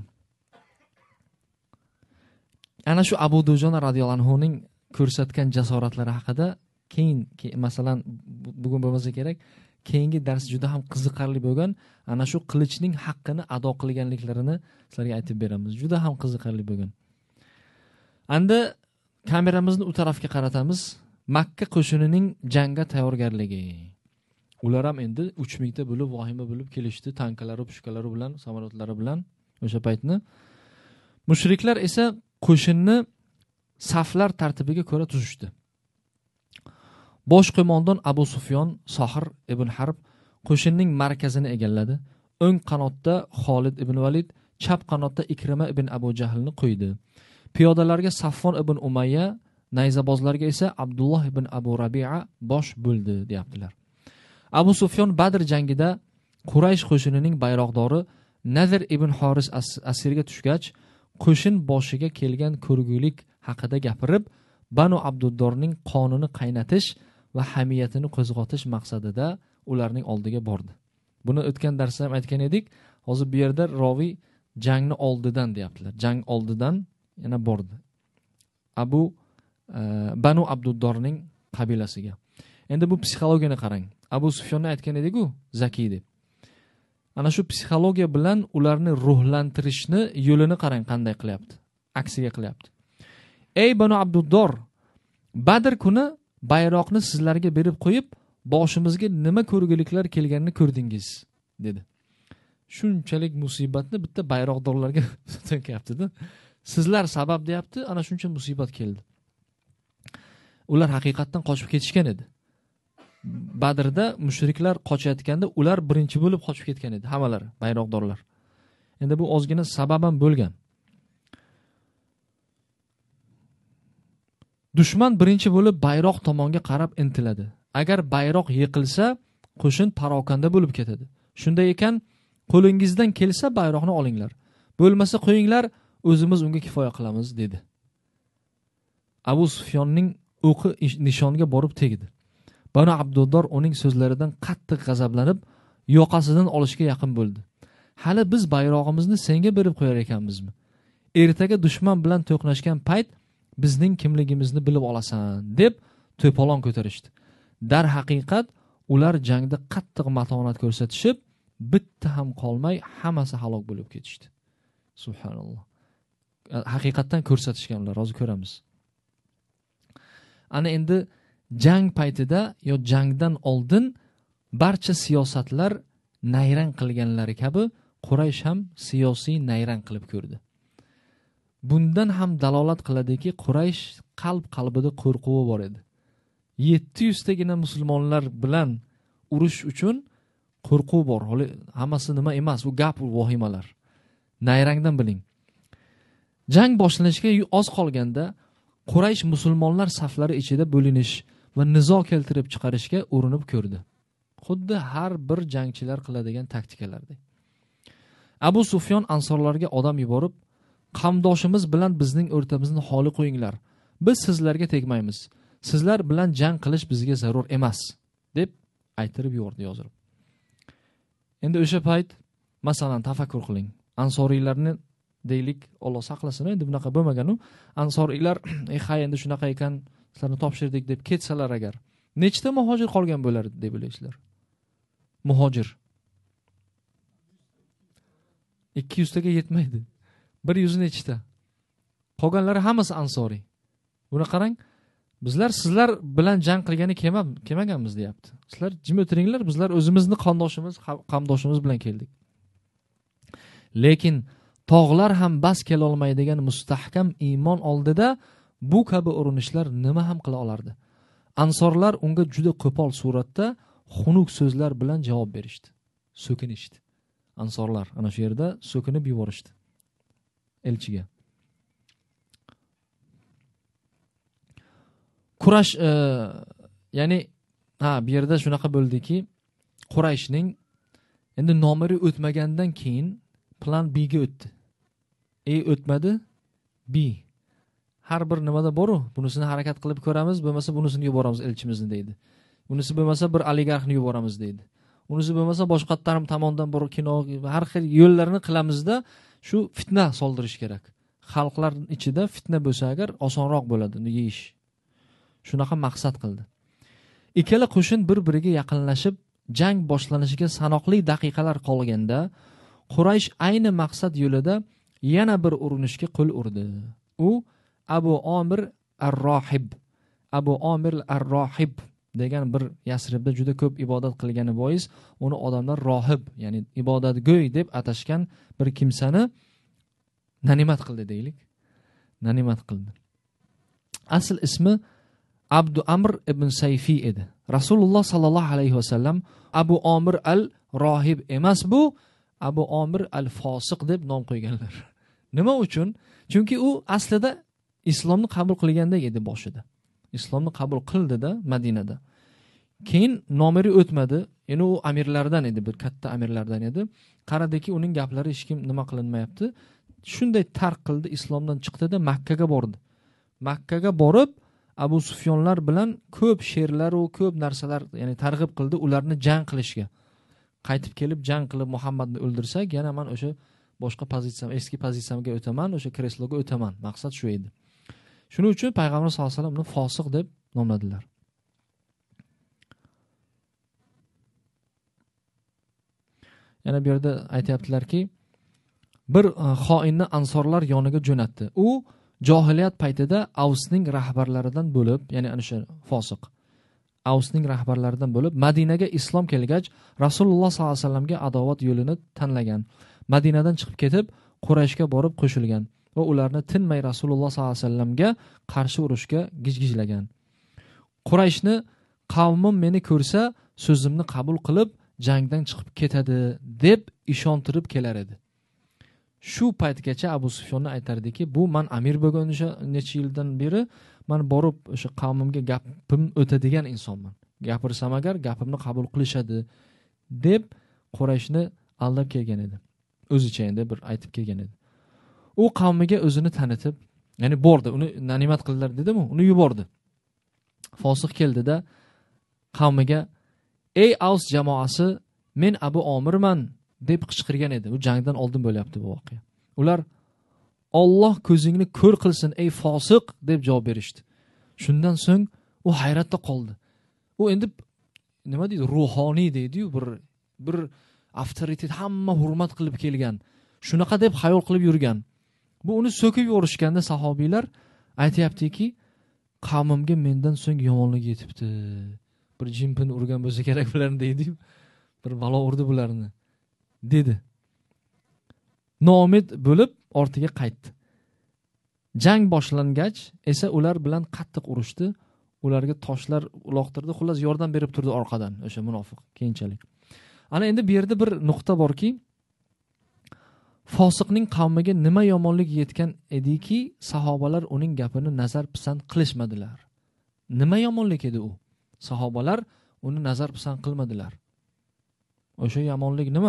Ana shu Abu Dujona radhiyallohu anhu ning ko'rsatgan jasoratlari haqida keyin masalan bugun bo'lmasa kerak, keyingi dars juda ham qiziqarli bo'lgan, ana shu qilichning haqqini ado qilganliklarini sizlarga aytib beramiz. Juda ham qiziqarli bo'lgan. Endi kameramizni u tarafga qaratamiz. Makka qo'shinining jangga tayyorgarligi. Ular ham endi 3000 ta bo'lib, vahima bo'lib kelishdi, tanklari, pushkalari bilan, samolyotlari bilan o'sha paytni. Mushriklar esa qo'shinni saflar tartibiga ko'ra tuzishdi. Bosh qo'mondon Abu Sufyon Sohir ibn Harb qo'shinning markazini egalladi. O'ng qanotda Xolid ibn Valid, chap qanotda Ikrima ibn Abu Jahlni qo'ydi. Piyodalarga Safvon ibn Umayya, nayzabozlarga esa Abdulloh ibn Abu Rabi'a bosh bo'ldi, deyaptilar. Abu Sufyon Badr jangida Quraysh qo'shinining bayroqdori Nazir ibn Horis asirga tushgach, qo'shin boshiga kelgan ko'rgulik haqida gapirib, Banu Abduddorning qonini qaynatish va hamiyatini qo'zg'atish maqsadida ularning oldiga bordi. Buni o'tgan darsda ham aytgan edik. Hozir bu yerda roviy jangni oldidan deyaptilar. Jang oldidan yana bordi. Banu Abduddorning qabilasiga. Endi bu psixologiyani qarang. Abu Sufyonni aytgan edik-ku, zakiy deb. Ana shu psixologiya bilan ularni ruhlantirishni yo'lini qarang qanday qilyapti. Aksiga qilyapti. Ey Banu Abduddor, Badr kuni bayroqni sizlarga berib qo'yib, boshimizga nima ko'rguliklar kelganini ko'rdingiz, dedi. Shunchalik musibatni bitta bayroqdorlarga to'kayapti-da. Sizlar sabab deyapti, ana shuncha musibat keldi. Ular haqiqatdan qochib ketishgan edi. Badrda mushriklar qochayotganda ular birinchi bo'lib qochib ketgan edi, hammalari, bayroqdorlar. Endi bu ozgina sabab ham bo'lgan. Dushman birinchi bo'lib bayroq tomonga qarab intiladi. Agar bayroq yiqilsa, qo'shin parokanda bo'lib ketadi. Shunday ekan, qo'lingizdan kelsa bayroqni olinglar. Bo'lmasa qo'yinglar, o'zimiz unga kifoya qilamiz, dedi. Abu Sufyonning o'qi nishonga borib tegdi. Banu Abduddor uning so'zlaridan qattiq g'azablanib, yoqasidan olishga yaqin bo'ldi. Hali biz bayrog'imizni senga berib qo'yar ekanmizmi? Ertaga dushman bilan to'qnashgan payt bizning kimligimizni bilib olasan, deb to'polon ko'tarishdi. Dar haqiqat ular jangda qattiq matonat ko'rsatishib, bitta ham qolmay hammasi halok bo'lib ketishdi. Subhanalloh. Haqiqatdan ko'rsatishgan ular, hozir ko'ramiz. Ana endi jang paytida yo jangdan oldin barcha siyosatlar nayrang qilganlari kabi Quraysh ham siyosiy nayrang qilib ko'rdi. Bundan ham dalolat qiladiki, Quraysh qalbida qo'rquvi bor edi. 700 tagina musulmonlar bilan urush uchun qo'rquv bor. Hammasi nima emas, u gap, u vahimalar. Nayrangdan biling. Jang boshlanishiga oz qolganda Quraysh musulmonlar saflari ichida bo'linish va nizo keltirib chiqarishga urinib ko'rdi. Xuddi har bir jangchilar qiladigan taktikalardek. Abu Sufyon ansorlarga odam yuborib, "Qamdoshimiz bilan bizning o'rtamizni xoli qo'yinglar. Biz sizlarga tegmaymiz. Sizlar bilan jang qilish bizga zarur emas", deb aytirib yubordi yozib. Endi o'sha payt masalan tafakkur qiling. Ansoriylarni deylik, Alloh saqlasin, endi bunaqa bo'lmagan u. Ansoriylar, "Hay, endi shunaqa ekan, sizlarni topshirdik" deb ketsalar agar, nechta muhojir qolgan bo'lardi deb o'ylaysizlar? Muhojir 200 taga yetmaydi. 100 nechta. Qolganlari hammasi ansoriy. Buni qarang, bizlar sizlar bilan jang qilgani kelmaganmiz deyapti. Sizlar jim o'tiringlar, bizlar o'zimizni qamdoshimiz bilan keldik. Lekin tog'lar ham bas kela olmaydigan mustahkam iymon oldida bu kabi urinishlar nima ham qila olardi? Ansorlar unga juda qo'pol suratda xunuk so'zlar bilan javob berishdi. So'kinishdi. Ansorlar ana shu yerda so'kinib yuborishdi elchiga. Qurash ya'ni bu yerda shunaqa bo'ldiki, Qurayshning endi nomeri o'tmagandan keyin plan B ga o'tdi. O'tmadi, B. Har bir nimada bor-u, bunisini harakat qilib ko'ramiz, bo'lmasa bunisini yuboramiz elchimizni deydi. Bunisi bo'lmasa bir oligarxni yuboramiz deydi. Unisi bo'lmasa boshqa taraf tomonidan bir kino, har xil yo'llarni qilamizda shu fitna soldirish kerak. Xalqlar ichida fitna bo'lsa agar osonroq bo'ladi uni yeyish. Shunaqa maqsad qildi. Ikkala qo'shin bir-biriga yaqinlashib, jang boshlanishiga sanoqli daqiqalar qolganda, Quraysh ayni maqsad yo'lida yana bir urinishga qo'l urdi. U Abu Omir ar-Rohib. Abu Omir ar-Rohib degan bir Yasribda juda ko'p ibodat qilgani bois, uni odamlar rohib, ya'ni ibodatgo'y deb atashgan bir kimsani nanimat qildi deylik. Nanimat qildi. Asl ismi Abdu Amr ibn Sayfi edi. Rasululloh sallallohu alayhi vasallam Abu Omir al-Rohib emas, bu Abu Omir al-Fosiq deb nom qo'yganlar. Nima uchun? Chunki u aslida islomni qabul qilgandek edi boshida. Islomni qabul qildida Madinada. Keyin nomeri o'tmadi. Endi u amirlardan edi, bir katta amirlardan edi. Qaradiki uning gaplari hech kim nima qilinmayapti. Shunday tark qildi, islomdan chiqdi-da Makkaga bordi. Makkaga borib Abu Sufyonlar bilan ko'p she'rlar va ko'p narsalar, ya'ni targ'ib qildi ularni jang qilishga. Qaytib kelib jang qilib Muhammadni o'ldirsak, yana men o'sha boshqa pozitsiyam, eski pozitsiyamga o'taman, o'sha kresloga o'taman. Maqsad shu edi. Shuning uchun payg'ambar sollallohu alayhi vasallam uni fosiq deb nomladilar. Yana bu yerda aytayaptilarki, bir xoinni ansorlar yoniga jo'natdi. U johiliyat paytida Avsning rahbarlaridan bo'lib, ya'ni ana shu fosiq Avsning rahbarlaridan bo'lib, Madinaga islom kelgach, Rasululloh sollallohu alayhi vasallamga adovat yo'lini tanlagan. Madinadan chiqib ketib, Qurayshga borib qo'shilgan va ularni tinmay Rasululloh sollallohu alayhi vasallamga qarshi urushga gijgijlagan. Qurayshni qavmim meni ko'rsa, so'zimni qabul qilib, jangdan chiqib ketadi deb ishontirib kelar edi. Shu paytgacha Abu Sufyonni aytardiki, bu men amir bo'lgan necha yildan beri men borib o'sha qavmimga gapim o'tadigan insonman. Gapirsam agar gapimni qabul qilishadi deb Qurayshni aldab kelgan edi. O'zicha endi bir aytib kelgan edi. U qavmiga o'zini tanitib, Ya'ni bordi, uni nanimat qildilar dedimi? Uni yubordi. Fosiq keldida qavmiga, "Ey Aws jamoasi, men Abu Omirman" deb qichqirgan edi. U jangdan oldin bo'lyapti bu voqea. Ular "Alloh ko'zingni ko'r qilsin ey fosiq" deb javob berishdi. Shundan so'ng u hayratda qoldi. U endi nima deydi? Ruhoniy deydi-yu, bir avtoritet, hamma hurmat qilib kelgan. Shunaqa deb xayol qilib yurgan. Bu uni so'kib yorishganda sahobiylar aytayaptiki, qavmimga mendan so'ng yomonlik yetibdi. Bir jimpin urgan bo'lsa kerak bularni deydi-yu. Bir balo urdi bularni dedi. Noumid bo'lib ortiga qaytdi. Jang boshlangach esa ular bilan qattiq urushdi. Ularga toshlar uloqtirdi, xullas yordam berib turdi orqadan o'sha munofiq keyinchalik. Ana endi bu yerda bir nuqta borki, fosiqning qavmiga nima yomonlik yetgan ediki, sahobalar uning gapini nazar pisand qilishmadilar. Nima yomonlik edi u? Sahobalar uni nazar pisand qilmadilar. O'sha yomonlik nima?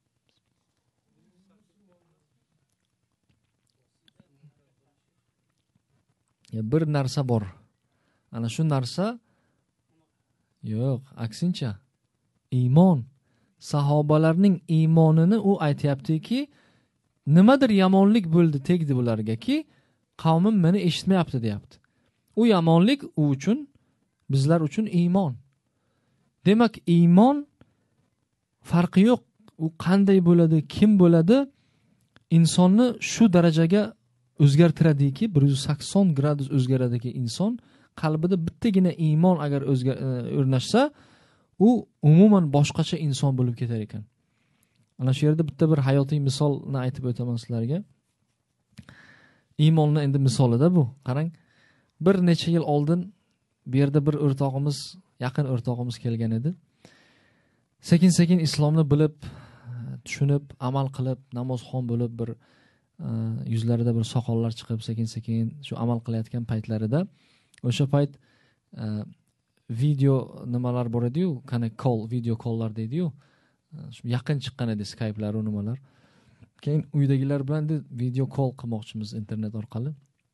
Bir narsa bor. Ana shu narsa yo'q, aksincha iymon. Sahobalarning iymonini u aytayaptiki, nimadir yomonlik bo'ldi, tegdi bularga-ki, qavmim meni eshitmayapti deyapti. U yomonlik u uchun, bizlar uchun iymon. Demak, iymon farqi yo'q. U qanday bo'ladi, kim bo'ladi, insonni shu darajaga o'zgartiradiki, 180 gradus o'zgaradiki inson qalbida bittagina iymon agar o'rnashsa, u umuman boshqacha inson bo'lib ketar ekan. Ana shu yerda bitta bir hayotiy misolni aytib o'taman sizlarga. Iymonni endi misolida bu. Qarang, bir necha yil oldin bu yerda bir o'rtog'imiz, yaqin o'rtog'imiz kelgan edi. Sekin-sekin islomni bilib, tushunib, amal qilib, namozxon bo'lib, bir yuzlarida bir soqollar chiqib, sekin-sekin shu amal qilayotgan paytlarida, o'sha payt video nimalar bor edi-yu, qani video calllar deydi-yu. Yaqin chiqqan edi Skype'lar va nimalar. Keyin uydagilar bilan video call qilmoqchimiz internet orqali.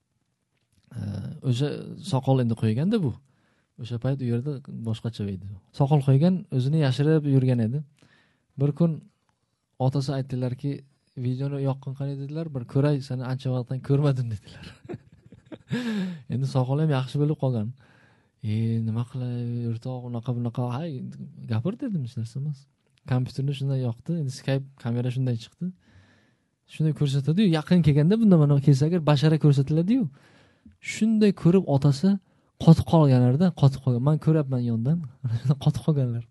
O'sha soqol endi qo'yganda bu. O'sha payt u yerda boshqacha edi. Soqol qo'ygan, o'zini yashirib yurgan edi. Bir kun otasi aytdilarki, videoni yoqqin qani dedilar, bir ko'ray, seni ancha vaqtdan ko'rmadim dedilar. Endi soqol ham yaxshi bo'lib qolgan. Nima qilay, o'rtoq, unaqa, hay, gapir dedim, hech narsa emas. Kompyuterni shunday yoqdi, endi Skype kamera shunday chiqdi. Shunday ko'rsatadi-yu, yaqin kelganda bunda mana kelsa agar bashara ko'rsatiladi-yu. Shunday ko'rib otasi qotib qolganlarda, qotib qolgan. Men ko'ryapman yondan. Qotib qolganlar.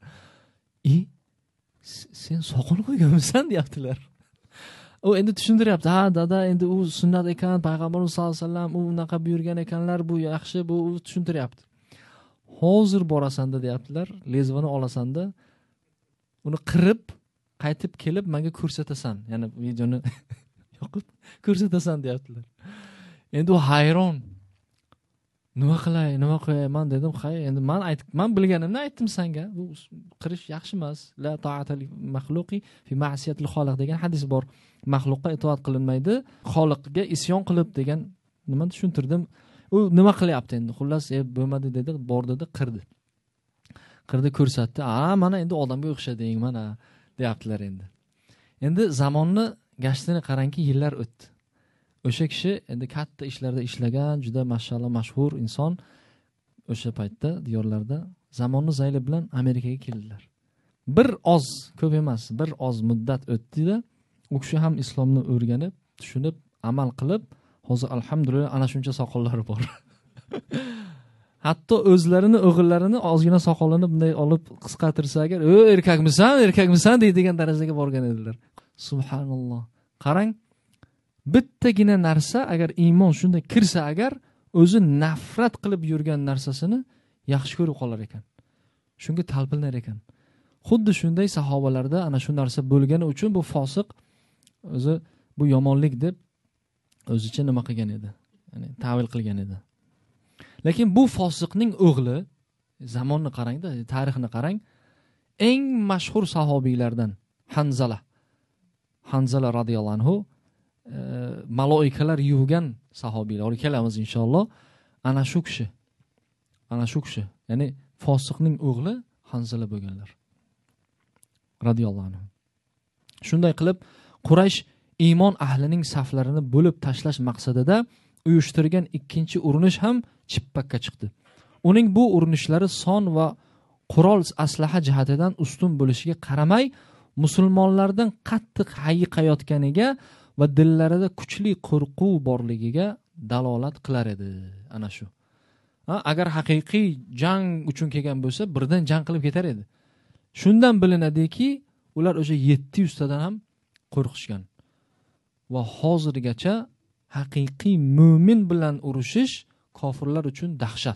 Sen soqol qo'yganmisan deyaptilar. U endi tushuntiryapti. Ha, dada, endi u sunnat ekan, payg'ambarimiz sollallohu alayhi vasallam u unaqa buyurgan ekanlar, bu yaxshi, bu tushuntiryapti. Hozir borasanda deyaptilar, lezvani olasanda, uni qirib, qaytib kelib menga ko'rsatasan. Ya'ni videoni yoqib ko'rsatasan deyaptilar. Endi u hayron. Nima qilay, nima qo'yayman dedim. Hay, endi men bilganimni aytdim senga. Bu qirish yaxshi emas. La ta'ata li maxluqi fi ma'siyatil xoliq degan hadis bor. Maxluqqa itoat qilinmaydi, xoliqga isyon qilib degan nimani tushuntirdim. U nima qilyapti endi? Xullas, bo'lmadi dedi, bor dedi, qirdi. Qirdi, ko'rsatdi. Mana endi odamga o'xshading, mana deyaptilar endi. Endi zamonni gashtini qarangki, yillar o'tdi. O'sha kishi endi katta ishlarda ishlagan, juda mashallah mashhur inson. O'sha paytda diyorlarda zamonni zayli bilan Amerikaga keldilar. Bir oz, ko'p emas, bir oz muddat o'tdi-da, u kishi ham islomni o'rganib, tushunib, amal qilib, hozir alhamdulillah ana shuncha soqollari bor. Hatto o'zlarini, o'g'illarini ozgina soqolini bunday olib qisqartirsa agar, erkakmisan deydigan darajaga borgan edilar. Subhanalloh. Qarang, bittagina narsa agar iymon shunday kirsa agar, o'zi nafrat qilib yurgan narsasini yaxshi ko'rib qolar ekan. Shunga talpinar ekan. Xuddi shunday sahobalarda ana shu narsa bo'lgani uchun bu fosiq o'zi bu yomonlik deb o'zicha nima qilgan edi? Ya'ni ta'vil qilgan edi. Lekin bu fosiqning o'g'li, zamonni qarangda, tarixni qarang, eng mashhur sahobiylardan Hanzala radhiyallohu anhu maloikalar yuvgan sahobiylar kelamiz inshaalloh. Ana shu kishi. Ya'ni fosiqning o'g'li Hanzala bo'lganlar. Radiyallohu anhu. Shunday qilib Quraysh iymon ahlining saflarini bo'lib tashlash maqsadida uyushtirgan ikkinchi urinish ham chippakka chiqdi. Uning bu urinishlari son va qurol aslaha jihatidan ustun bo'lishiga qaramay, musulmonlardan qattiq hayiqayotganiga va dillarida kuchli qo'rquv borligiga dalolat qilar edi. Ana shu. Agar haqiqiy jang uchun kelgan bo'lsa, birdan jang qilib ketar edi. Shundan bilinadiki, ular o'sha 700 tadan ham qo'rqishgan. Va hozirgacha haqiqiy mu'min bilan urushish kofirlar uchun dahshat.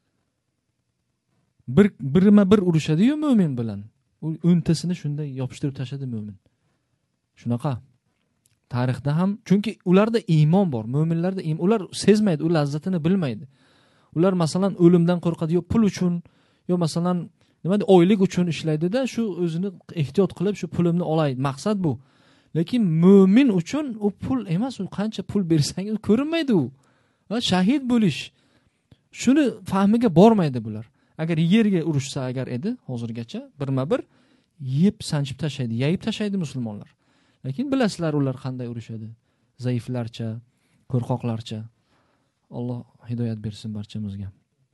Birma-bir urushadi-yu mu'min bilan. U o'ntasini shunday yopishtirib tashladi mu'min. Shunaqa. Tarixda ham, chunki ularda iymon bor. Mu'minlarda ular sezmaydi, u lazzatini bilmaydi. Ular masalan o'limdan qo'rqadi, yo pul uchun, yo masalan oylik uchun ishlaydi-da, shu o'zini ehtiyot qilib shu pulimni olay, maqsad bu. Lekin mu'min uchun u pul emas, u qancha pul bersangiz ko'rinmaydi u. Shahid bo'lish. Shuni fahmiga bormaydi bular. Agar yerga urushsa agar edi, hozirgacha birma-bir yeb sanchib tashlaydi, yeyib tashlaydi musulmonlar. Lekin bilasizlar ular qanday urushadi. Zaiflarcha, qo'rqoqlarcha. Alloh hidoyat bersin barchamizga.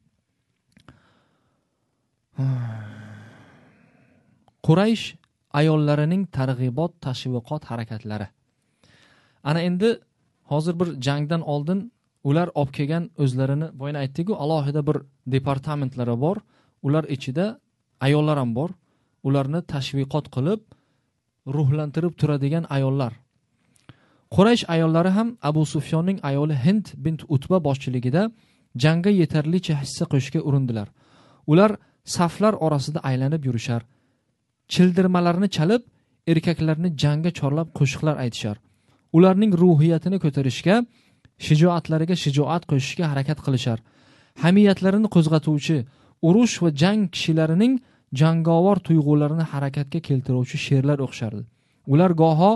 Quraysh ayollarining targ'ibot, tashviqot harakatlari. Ana endi hozir bir jangdan oldin ular olib kelgan o'zlarini, boyna aytdik-ku, alohida bir departamentlari bor. Ular ichida ayollar ham bor. Ularni tashviqot qilib, ruhlantirib turadigan ayollar. Quraysh ayollari ham Abu Sufyonning ayoli Hind bint Utba boshchiligida jangga yetarlicha hissa qo'shishga urindilar. Ular saflar orasida aylanib yurishar, childirmalarni chalib, erkaklarni jangga chorlab qo'shiqlar aytishar. Ularning ruhiyatini ko'tarishga, shijoatlariga shijoat qo'shishga harakat qilishar. Hamiyatlarini qo'zg'atuvchi, urush va jang kishilarining jangovar tuyg'ularini harakatga keltiruvchi she'rlar o'qishardi. Ular goho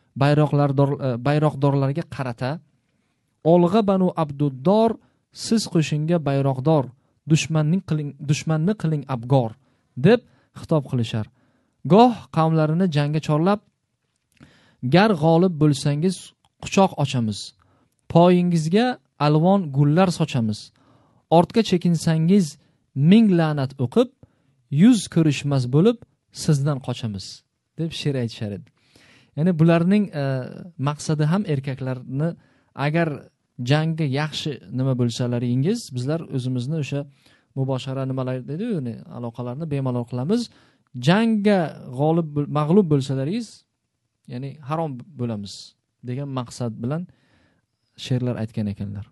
bayroqdorlarga qarata, "Olg'a Banu Abduddor, siz qo'shinga bayroqdor, dushmanni qiling abgor" deb xitob qilishar. Goh qavmlarini jangga chorlab, "Gar g'olib bo'lsangiz quchoq ochamiz, poyingizga alvon gullar sochamiz, ortga chekinsangiz ming la'nat o'qib, yuz ko'rishmas bo'lib sizdan qochamiz" deb she'r aytishar edi. Ya'ni bularning maqsadi ham erkaklarni agar jangga yaxshi nima bo'lsalaringiz, bizlar o'zimizni o'sha muboshara nimalar dedi, ya'ni aloqalarni bemalol qilamiz. Jangga mag'lub bo'lsalaringiz, ya'ni harom bo'lamiz degan maqsad bilan she'rlar aytgan ekanlar.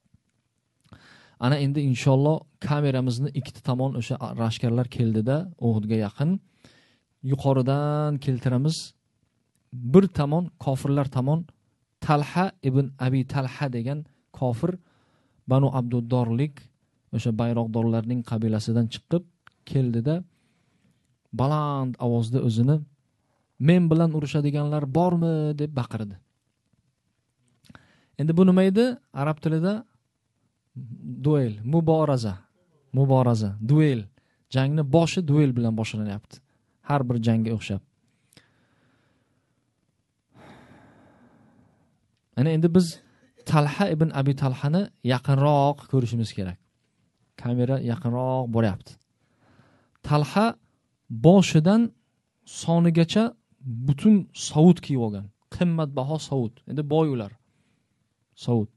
Ana endi inshaalloh kameramizni ikkita tomon o'sha lashkarlar keldida, Uhudga yaqin yuqoridan keltiramiz. Bir tomon kofirlar tomon Talha ibn Abi Talha degan kofir Banu Abduddorlik o'sha bayroqdorlarning qabilasidan chiqib keldida baland ovozda o'zini "Men bilan urushadiganlar bormi?" deb baqirdi. Endi bu nima edi? Arab tilida duel, muboraza, duel. Jangni boshi duel bilan boshlanyapti. Har bir jangga o'xshab. Ana endi biz Talha ibn Abi Talhani yaqinroq ko'rishimiz kerak. Kamera yaqinroq boryapti. Talha boshidan sonigacha butun sovut kiyib olgan. Qimmatbaho sovut. Endi boy ular. Sovut.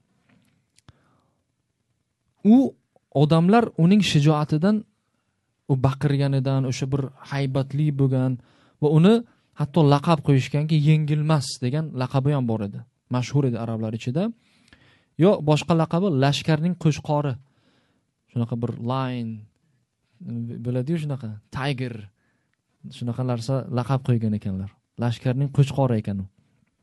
U odamlar uning shijoatidan, u baqirganidan, o'sha bir haybatli bo'lgan va uni hatto laqab qo'yishganki, yengilmas degan laqabi ham bor edi. Mashhur edi arablar ichida. Yo boshqa laqabi lashkarning qo'shqori. Shunaqa bir lion bo'ladi-yu, shunaqa tiger. Shunaqa narsa laqab qo'ygan ekanlar. Lashkarning qo'shqori ekan u.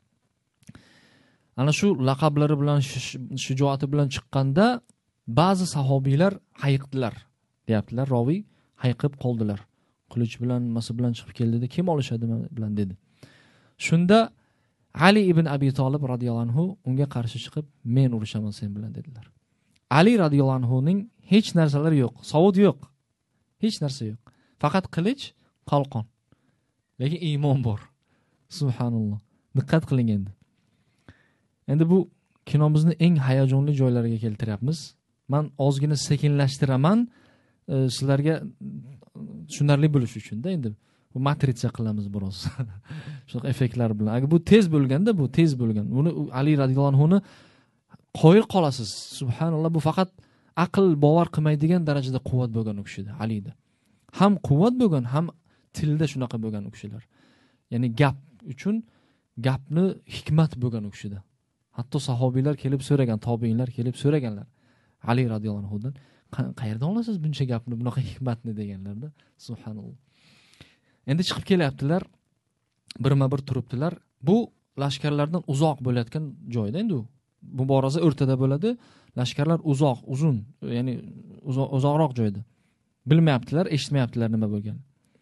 Ana shu laqablari bilan, shijoati bilan chiqqanda ba'zi sahobiylar hayiqdilar, deyaptilar. Roviy hayiqib qoldilar. Qilich bilan, masa bilan chiqib keldida kim olishadi bilan dedi. Shunda Ali ibn Abi Talib radhiyallohu anhu unga qarshi chiqib, men urushaman sen bilan dedilar. Ali radhiyallohu anhuning hech narsalari yo'q, sovut yo'q. Hech narsa yo'q. Faqat qilich, qalqon. Lekin iymon bor. Subhanalloh. Diqqat qiling endi. Endi bu kinomizni eng hayajonli joylariga keltiryapmiz. Men ozgina sekinlashtiraman sizlarga tushunarli bo'lish uchun-da endi. Bu matritsa qilamiz biroz. Shunaqa effektlar bilan. Agar bu tez bo'lganda, bu tez bo'lgan. Buni Ali radhiyallohu anhuni qoyil qolasiz. Subhanalloh, bu faqat aql bovar qilmaydigan darajada quvvat bo'lgan u kishida, Alida. Ham quvvat bo'lgan, ham tilda shunaqa bo'lgan u kishilar. Ya'ni gap uchun gapni hikmat bo'lgan u kishida. Hatto sahobiylar kelib so'ragan, tobiinlar kelib so'raganlar Ali radhiyallohu anhudan, qayerdan olasiz buncha gapni, bunaqa hikmatni deganlarda. Subhanalloh. Endi chiqib kelyaptilar, birma-bir turibdilar. Bu lashkarlardan uzoq bo'layotgan joyda endi u. Bu borasi o'rtada bo'ladi. Lashkarlar uzoq, uzun, ya'ni uzoqroq joyda. Bilmayaptilar, eshitmayaptilar nima bo'lgan.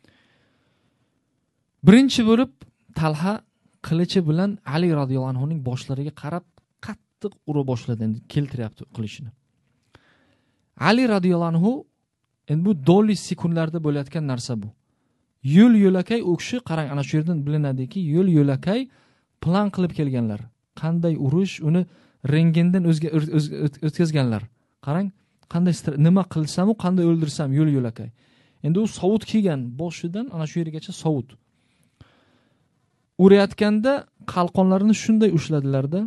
Birinchi bo'lib Talha qilichi bilan Ali radhiyallohu anhuning boshlariga qarab qattiq ura boshladi, endi keltiryapti qilichini. Ali radhiyallohu anhu, endi bu dolli sekundlarda bo'layotgan narsa bu. Yo'l-yo'lakay u kishi, qarang, ana shu yerdan bilinadiki, yo'l-yo'lakay plan qilib kelganlar. Qanday urush, uni rengendan o'tkazganlar. Qarang, qanday nima qilsam, qanday o'ldirsam yo'l-yo'lakay. Endi u sovut kiygan, boshidan ana shu yergacha sovut. Urayotganda qalqonlarini shunday ushladilarda.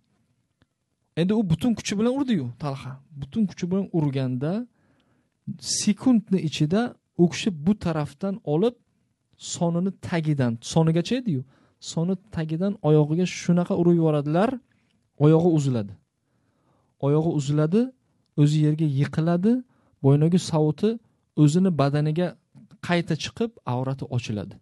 Endi u butun kuchi bilan urdi-yu, Talha. Butun kuchi bilan urganda sekundning ichida u kishi bu tarafdan olib sonini tagidan, sonigacha edi-yu. Soni tagidan oyog'iga shunaqa urib yuboradilar, oyog'i uziladi. Oyog'i uziladi, o'zi yerga yiqiladi, bo'ynagi savuti o'zini badaniga qayta chiqib, avrati ochiladi.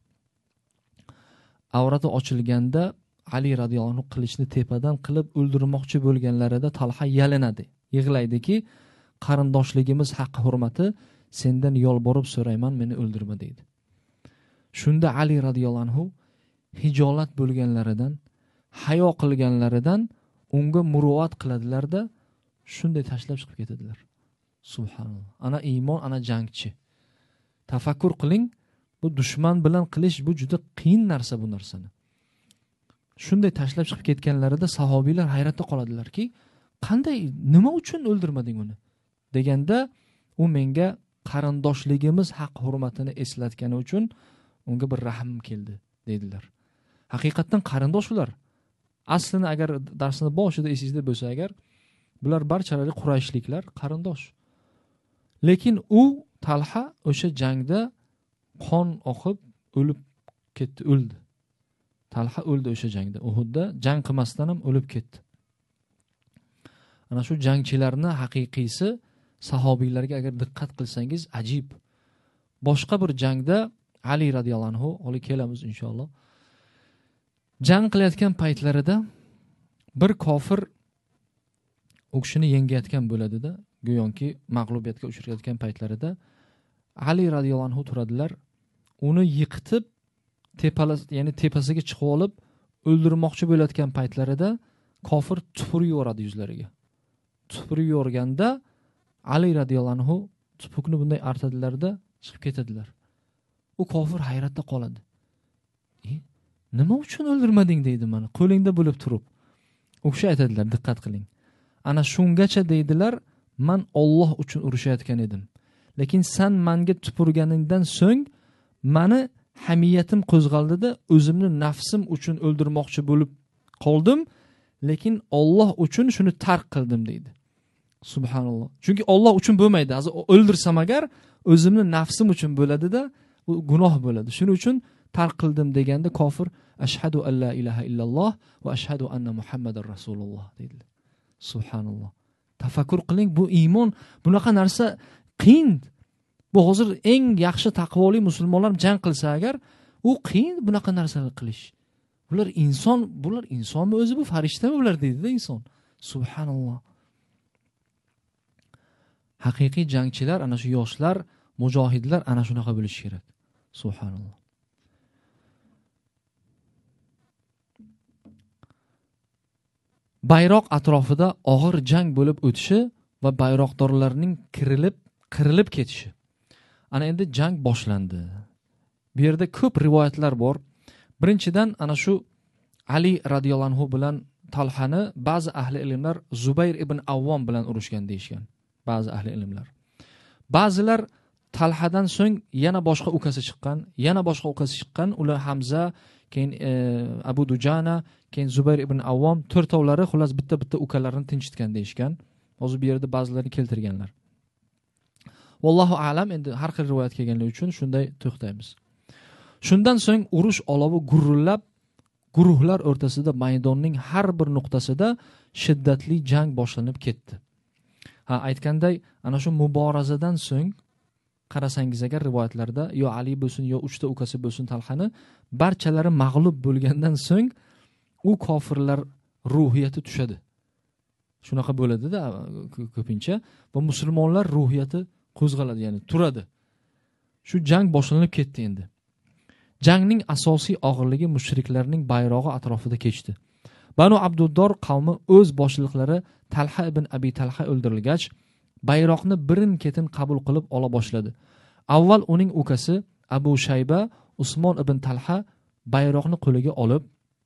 Avrati ochilganda Ali radhiyallohu anhu qilichni tepadan qilib o'ldirmoqchi bo'lganlarida Talha yalinadi, yig'laydiki, qarindoshligimiz haq hurmati, sendan yolborib so'rayman, meni o'ldirma deydi. Shunda Ali radhiyallohu anhu hijolat bo'lganlaridan, hayo qilganlaridan unga murovaat qiladilar-da, shunday tashlab chiqib ketadilar. Subhanalloh. Ana iymon, ana jangchi. Tafakkur qiling, bu dushman bilan qilish bu juda qiyin narsa, bu narsani. Shunday tashlab chiqib ketganlarida sahobiylar hayratda qoladilar-ki, qanday, nima uchun o'ldirmading uni? Deganda u menga qarindoshligimiz haq hurmatini eslatgani uchun unga bir rahm keldi dedilar. Haqiqatan qarindosh ular. Aslini agar darsni boshida esingizda bo'lsa agar, bular barchalari Qurayshliklar, qarindosh. Lekin u Talha o'sha jangda qon oqib o'lib ketdi, o'ldi. Talha o'ldi o'sha jangda. Uhudda jang qilmasdan ham o'lib ketdi. Ana shu jangchilarni haqiqiysi sahobiylarga agar diqqat qilsangiz ajib. Boshqa bir jangda Ali radhiyallohu anhu, olib kelamiz inshaalloh. Jang qilayotgan paytlarida bir kofir u kishini yengayotgan bo'ladi-da, go'yoki mag'lubiyatga uchrayotgan paytlarida Ali radhiyallohu anhu turadilar, uni yiqitib ya'ni tepasiga chiqib olib o'ldirmoqchi bo'layotgan paytlarida kofir tupurib yuboradi yuzlariga. Tupurib yuborganda Ali radhiyallohu anhu tupukni bunday artadilarda chiqib ketadilar. U kofir hayratda qoladi. Nima uchun o'ldirmading deydi mana, qo'lingda bo'lib turib. U kishi aytadilar, diqqat qiling. Ana shungacha deydilar, men Alloh uchun urushayotgan edim. Lekin sen menga tupurganingdan so'ng meni hamiyatim qo'zg'aldida, o'zimni nafsim uchun o'ldirmoqchi bo'lib qoldim, lekin Alloh uchun shuni tark qildim deydi. Subhanalloh. Chunki Alloh uchun bo'lmaydi. Az o'ldirsam agar o'zimni nafsim uchun bo'ladi-da, u gunoh bo'ladi. Shuning uchun tark qildim deganda kofir ashhadu an la ilaha illalloh va ashhadu anna Muhammadar rasululloh deydi. Subhanalloh. Tafakkur qiling, bu iymon, bunaqa narsa qiyin. Bu hozir eng yaxshi taqvoli musulmonlar jang qilsa agar, u qiyin bunaqa narsalar qilish. Bular insonmi o'zi, bu farishtami bular deydi-da inson. Subhanalloh. Haqiqiy jangchilar, ana shu yoshlar, mujohidlar ana shunaqa bo'lishi kerak. Subhanalloh. bayroq atrofida og'ir jang bo'lib o'tishi va bayroqdorlarning qirilib ketishi. Ana endi jang boshlandi. Bu yerda ko'p rivoyatlar bor. Birinchidan ana shu Ali radhiyallohu anhu bilan Talhani ba'zi ahli ilmlar Zubayr ibn Avvom bilan urushgan deyishgan. Ba'zi ahli ilmlar. Ba'zilar Talhadan so'ng yana boshqa ukasi chiqqan, ular Hamza, keyin Abu Dujana, keyin Zubayr ibn Avvom, to'rtovlari xullas bitta ukalarini tinchitgan deyishgan. Hozir bu yerda ba'zilarini keltirganlar. Vallohu a'lam, endi har xil rivoyat kelganligi uchun shunday to'xtaymiz. Shundan so'ng urush olovi gurullab, guruhlar o'rtasida maydonning har bir nuqtasida shiddatli jang boshlanib ketdi. Aytganday, ana shu muborazadan so'ng qarasangiz agar rivoyatlarda yo Ali bo'lsin, yo 3 ta ukasi bo'lsin Talhani, barchalari mag'lub bo'lgandan so'ng u kofirlar ruhiyati tushadi. Shunaqa bo'ladi-da ko'pincha va musulmonlar ruhiyati qo'zg'aladi, ya'ni turadi. Shu jang boshlanib ketdi endi. Jangning asosiy og'irligi mushriklarning bayrog'i atrofida kechdi. Banu Abduddor qavmi o'z boshliqlari Talha ibn Abi Talha o'ldirilgach, bayroqni birin-ketin qabul qilib ola boshladi. Avval uning ukasi Abu Shayba Usmon ibn Talha bayroqni qo'liga olib,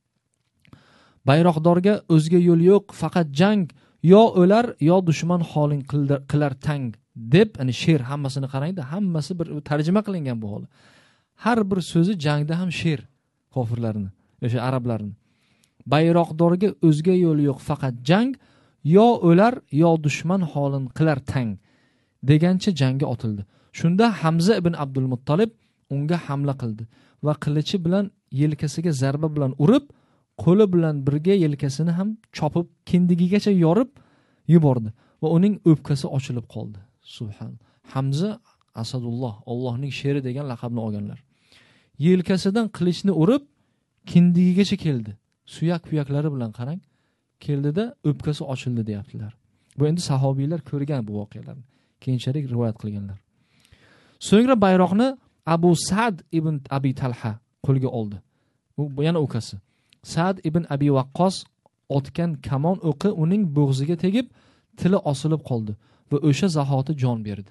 bayroqdorga o'zga yo'l yo'q, faqat jang, yo o'lar, yo dushman holing qilar tang deb, ani she'r hammasini qarangda, hammasi bir tarjima qilingan bu hol. Har bir so'zi jangda ham she'r kofirlarni, o'sha arablarni. Bayroqdorga o'zga yo'l yo'q, faqat jang, yo o'lar, yo dushman holin qilar tang degancha jangga otildi. Shunda Hamza ibn Abdul Muttolib unga hamla qildi va qilichi bilan yelkasiga zarba bilan urib, qo'li bilan birga yelkasini ham chopib, kindigigacha yorib yubordi va uning o'pkasi ochilib qoldi. Subhanalloh. Hamza Asadulloh, Allohning sheri degan laqabni olganlar. Yelkasidan qilichni urib, kindigigacha keldi. Suyak-puyaklari bilan qarang, keldida o'pkasi ochildi deyaptilar. Bu endi sahobiylar ko'rgan bu voqealarni, keyinchalik rivoyat qilganlar. So'ngra bayroqni Abu Sa'd ibn Abi Talha qo'lga oldi. Bu yana ukasi. Sa'd ibn Abi Waqqos otgan kamon o'qi uning bo'g'ziga tegib, tili osilib qoldi va o'sha zahoti jon berdi.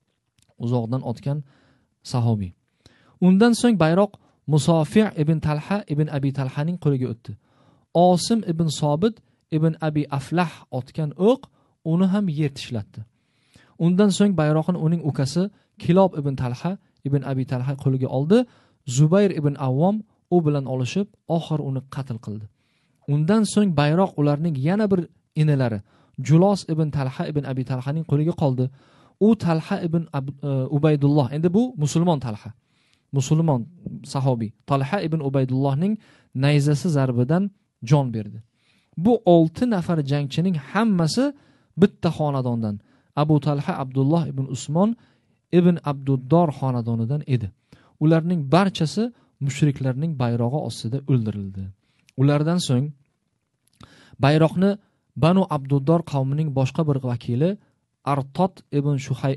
Uzoqdan otgan sahobiy. Undan so'ng bayroq Musofi' ibn Talha ibn Abi Talhaning qo'liga o'tdi. Osim ibn Sobit ibn Abi Aflah otgan o'q uni ham yer tishlatdi. Undan so'ng bayroqni uning ukasi Kilob ibn Talha ibn Abi Talha qo'liga oldi. Zubayr ibn Avvom u bilan olishib, oxir uni qatl qildi. Undan so'ng bayroq ularning yana bir inalari Julos ibn Talha ibn Abi Talhaning qo'liga qoldi. U Talha ibn Ubaydulloh, endi bu musulmon Talha. Musulmon sahobiy Talha ibn Ubaydullohning nayzasi zarbidan jon berdi. Bu 6 nafar jangchining hammasi bitta xonadondan, Abu Talha Abdulloh ibn Usmon ibn Abduddor xonadonidan edi. Ularning barchasi mushriklarning bayrog'i ostida o'ldirildi. Ulardan so'ng bayroqni Banu Abduddor qavmining boshqa bir vakili Artot ibn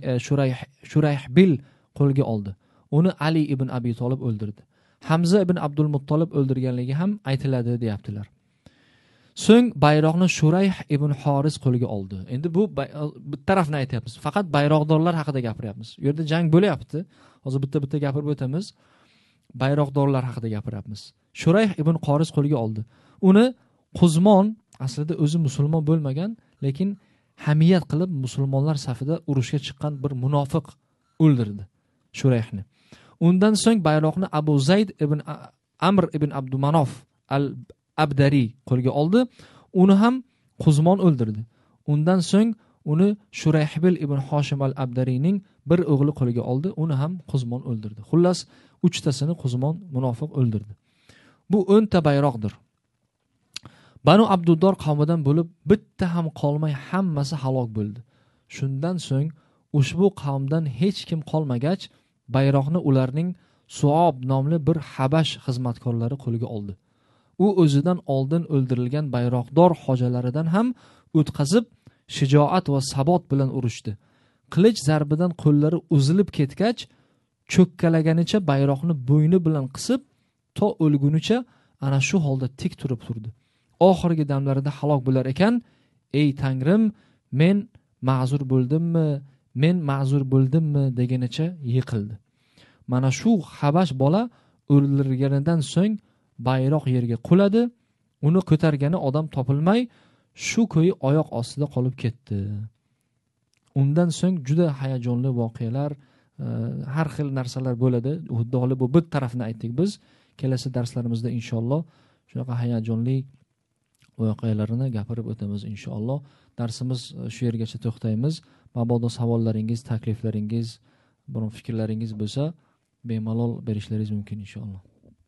Shurayhbil qo'lga oldi. Uni Ali ibn Abi Tolib o'ldirdi. Hamza ibn Abdul Muttolib o'ldirganligi ham aytiladi deyaptilar. So'ng bayroqni Shurayh ibn Horis qo'liga oldi. Endi bu bir tarafni aytyapmiz. Faqat bayroqdorlar haqida gapiryapmiz. U yerda jang bo'lyapti. Hozir bitta gapirib o'tamiz. Bayroqdorlar haqida gapiryapmiz. Shurayh ibn Horis qo'liga oldi. Uni Quzmon aslida o'zi musulmon bo'lmagan, lekin hamiyat qilib musulmonlar safida urushga chiqqan bir munofiq o'ldirdi Shurayhni. Undan so'ng bayroqni Abu Zayd ibn Amr ibn Abdumanof al-Abdari qo'lga oldi. Uni ham Quzmon o'ldirdi. Undan so'ng uni Shurayhbil ibn Hoshim al-Abdarining bir o'g'li qo'lga oldi. Uni ham Quzmon o'ldirdi. Xullas 3 tasini Quzmon munofiq o'ldirdi. Bu 10 ta bayroqdir. Banu Abduddor qavmidan bo'lib bitta ham qolmay hammasi halok bo'ldi. Shundan so'ng ushbu qavmdan hech kim qolmagach, bayroqni ularning Suob nomli bir Habash xizmatkorlari qo'liga oldi. U o'zidan oldin o'ldirilgan bayroqdor hojalaridan ham o'tkazib, shijoat va sabot bilan urushdi. Qilich zarbidan qo'llari uzilib ketgach, cho'kkalaganicha bayroqni bo'yni bilan qisib, to o'lgunicha ana shu holda tik turib turdi. oxirgi damlarida halok bo'lar ekan, ey Tangrim, men ma'zur bo'ldimmi deganicha yiqildi. Mana shu Habash bola o'ldirilganidan so'ng bayroq yerga quladi, uni ko'targani odam topilmay, shu ko'yi oyoq ostida qolib ketdi. Undan so'ng juda hayajonli voqealar, har xil narsalar bo'ladi. Xuddi bu bir tarafini aytdik biz. Kelasi darslarimizda inshaalloh shunaqa hayajonli voqealarini gapirib o'tamiz inshaalloh. Darsimiz shu yergacha to'xtaymiz. Mabodo savollaringiz, takliflaringiz, biron fikrlaringiz bo'lsa, bemalol berishlaringiz mumkin inshaalloh.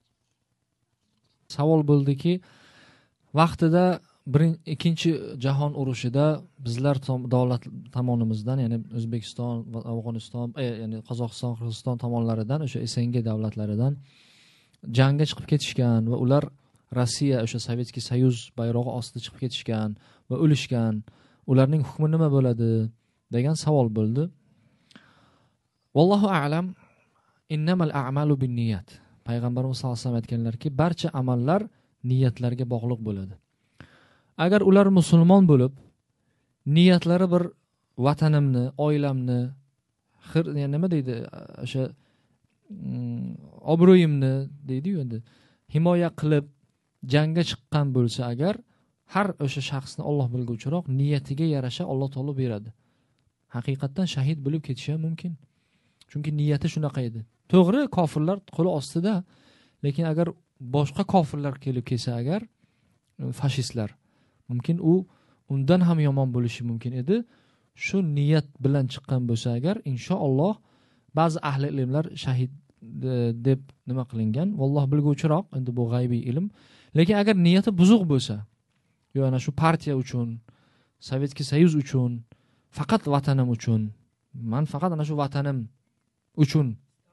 Savol bo'ldiki, vaqtida ikkinchi jahon urushida bizlar davlat tomonimizdan, ya'ni O'zbekiston va Afg'oniston, ya'ni Qozog'iston, Qirg'iziston tomonlaridan, o'sha SNG davlatlaridan jangga chiqib ketishgan va ular Rossiya, o'sha Sovetskiy Soyuz bayrog'i ostida chiqib ketishgan va o'lishgan. Ularning hukmi nima bo'ladi degan savol bo'ldi. Vallohu a'lam. Innamal a'malu binniyat. Payg'ambarimiz sollallohu alayhi vasallam aytganlarki, barcha amallar niyatlarga bog'liq bo'ladi. Agar ular musulmon bo'lib, niyatlari bir vatanimni, oilamni, nima deydi, o'sha obro'yimni deydi-yu endi, himoya qilib jangga chiqqan bo'lsa agar, har o'sha shaxsni Alloh bilguvchiroq niyatiga yarasha Alloh taolo beradi. Haqiqatan shahid bo'lib ketishi ham mumkin. Chunki niyati shunaqa edi. To'g'ri, kofirlar qo'li ostida, lekin agar boshqa kofirlar kelib kelsa agar, fashistlar, mumkin undan ham yomon bo'lishi mumkin edi. Shu niyat bilan chiqqan bo'lsa agar, inshaalloh ba'zi ahli ilmlar shahid deb nima qilingan, valloh bilguvchiroq, endi bu g'aybiy ilm. Lekin agar niyati buzuq bo'lsa, yo ana shu partiya uchun, Sovetskiy Soyuz uchun, faqat vatanim uchun, men faqat ana shu vatanim uchun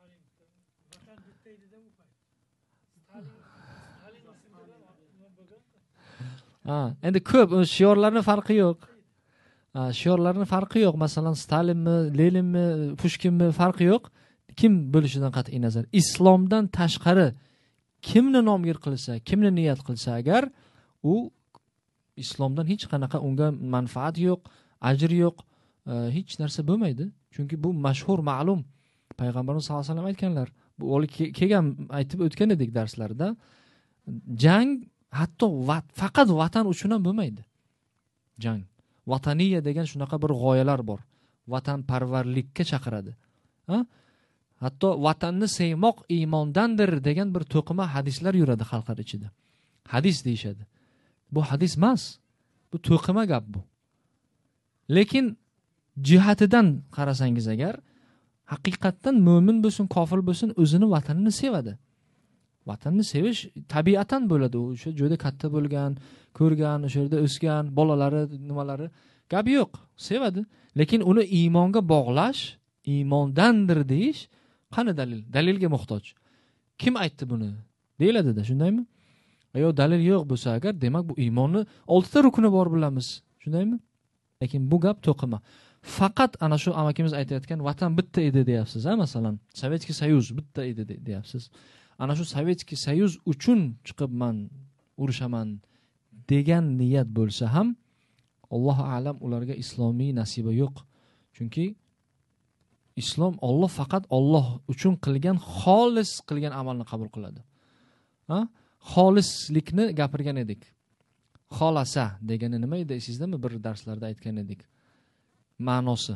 endi ko'p shiorlarning farqi yo'q. Shiorlarning farqi yo'q. Masalan, Stalinmi, Leninmi, Pushkinmi farqi yo'q. Kim bo'lishidan qat'iy nazar, islomdan tashqari kimni nomgir qilsa, kimni niyat qilsa agar, u islomdan hech qanaqa unga manfaat yo'q, ajr yo'q, hech narsa bo'lmaydi. Chunki bu mashhur, ma'lum. Payg'ambarimiz sollallohu alayhi vasallam aytganlar. Bu kelgan aytib o'tgan edik darslarda. Jang hatto faqat vatan uchun ham bo'lmaydi. Jang. Vataniya degan shunaqa bir g'oyalar bor. Vatanparvarlikka chaqiradi. Hatto vatanni sevmoq iymondandir degan bir to'qima hadislar yuradi xalqlar ichida. Hadis deyishadi. Bu hadis emas. Bu to'qima gap bu. Lekin jihatidan qarasangiz agar, haqiqatdan mo'min bo'lsin, kofir bo'lsin, o'zini vatanini sevadi. Vatanni sevish tabiatan bo'ladi. O'sha joyda katta bo'lgan, ko'rgan, o'sha yerda o'sgan, bolalari, nimalari gap yo'q, sevadi. Lekin uni iymonga bog'lash, iymondandir deyish qani dalil? Dalilga muhtoj. Kim aytdi buni? Deyiladi-da, shundaymi? Ayo dalil yo'q bo'lsa agar, demak bu iymonni 6 ta rukuni bor bilamiz. Shundaymi? Lekin bu gap to'qima. Faqat ana shu amakimiz aytayotgan vatan bitta edi deyapsiz, masalan, Sovetskiy Soyuz bitta edi deyapsiz. Ana shu Sovetskiy Soyuz uchun chiqibman, urushaman degan niyat bo'lsa ham, Allohu a'lam ularga islomiy nasiba yo'q. Chunki islom Alloh faqat Alloh uchun qilgan, xolis qilgan amalni qabul qiladi. Xolislikni gapirgan edik. Xolasa degani nima edi esingizdami? Bir darslarda aytgan edik. Ma'nosi.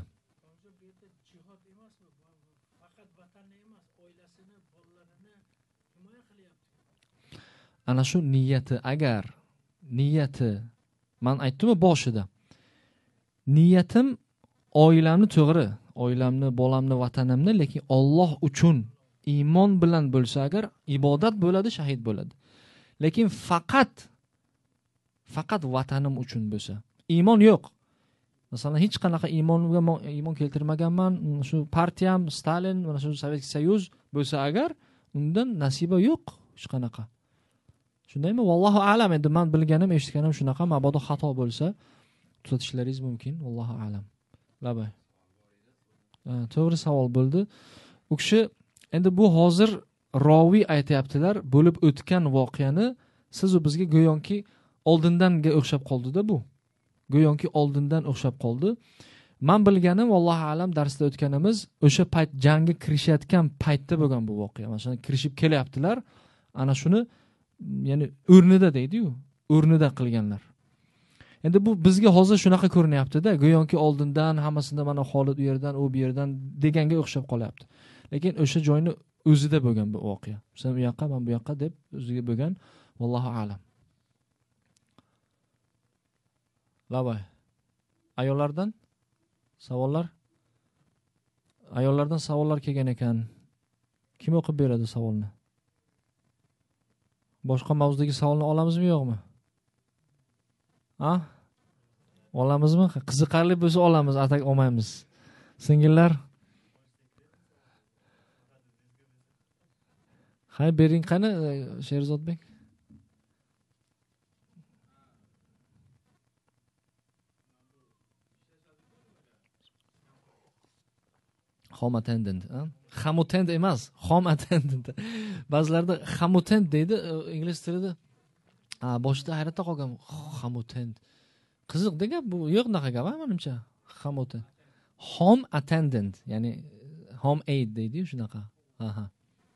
Ana shu niyati, agar niyati, men aytdim-ku boshida. Niyatim oilamni to'g'ri, oilamni, bolamni, vatanimni, lekin Alloh uchun iymon bilan bo'lsa agar, ibodat bo'ladi, shahid bo'ladi. Lekin faqat vatanim uchun bo'lsa, iymon yo'q. Masalan, hech qanaqa iymon keltirmaganman, shu partiyam, Stalin, mana shu Sovetskiy Soyuz bo'lsa agar, undan nasiba yo'q hech qanaqa. Shundaymi? Vallohu a'lam. Endi men bilganim, eshitganim shunaqa. Mabodo xato bo'lsa, tuzatishlaringiz mumkin. Vallohu a'lam. Labay. To'g'ri savol bo'ldi. U kishi endi bu hozir roviy aytayaptilar, bo'lib o'tgan voqeani siz u bizga go'yoki oldindanga o'xshab qoldida bu. Go'yoki oldindan o'xshab qoldi. Men bilganim, vallohu alam, darsda o'tganimiz o'sha payt jangga kirishayotgan paytda bo'lgan bu voqea. Masalan, kirishib kelyaptilar. Ana shuni, ya'ni o'rnida deydi-yu, o'rnida qilganlar. Endi bu bizga hozir shunaqa ko'rinyapti-da, go'yoki oldindan hammasida mana Xolid u yerdan, u bu yerdan deganga o'xshab qolyapti. Lekin o'sha joyni o'zida bo'lgan bu voqea. Sen u yoqqa, men bu yoqqa deb o'ziga bo'lgan, vallohu alam. Labay. Ayollardan savollar? Ayollardan savollar kelgan ekan. Kim o'qib beradi savolni? Boshqa mavzudagi savolni olamizmi, yo'qmi? Ha? Olamizmi? Qiziqarli bo'lsa olamiz, atak olmaymiz. Singillar? Hay, bering qani, Sherzodbek? Home attendant, ham attendant emas, home attendant. Ba'zilarda ham attendant deydi ingliz tilida. Boshida hayratda qolgan. Ham attendant. Qiziq gap bu, yo'q unaqa gap, menimcha. Ham attendant. Home attendant, ya'ni home aid deydi-yu shunaqa. Aha.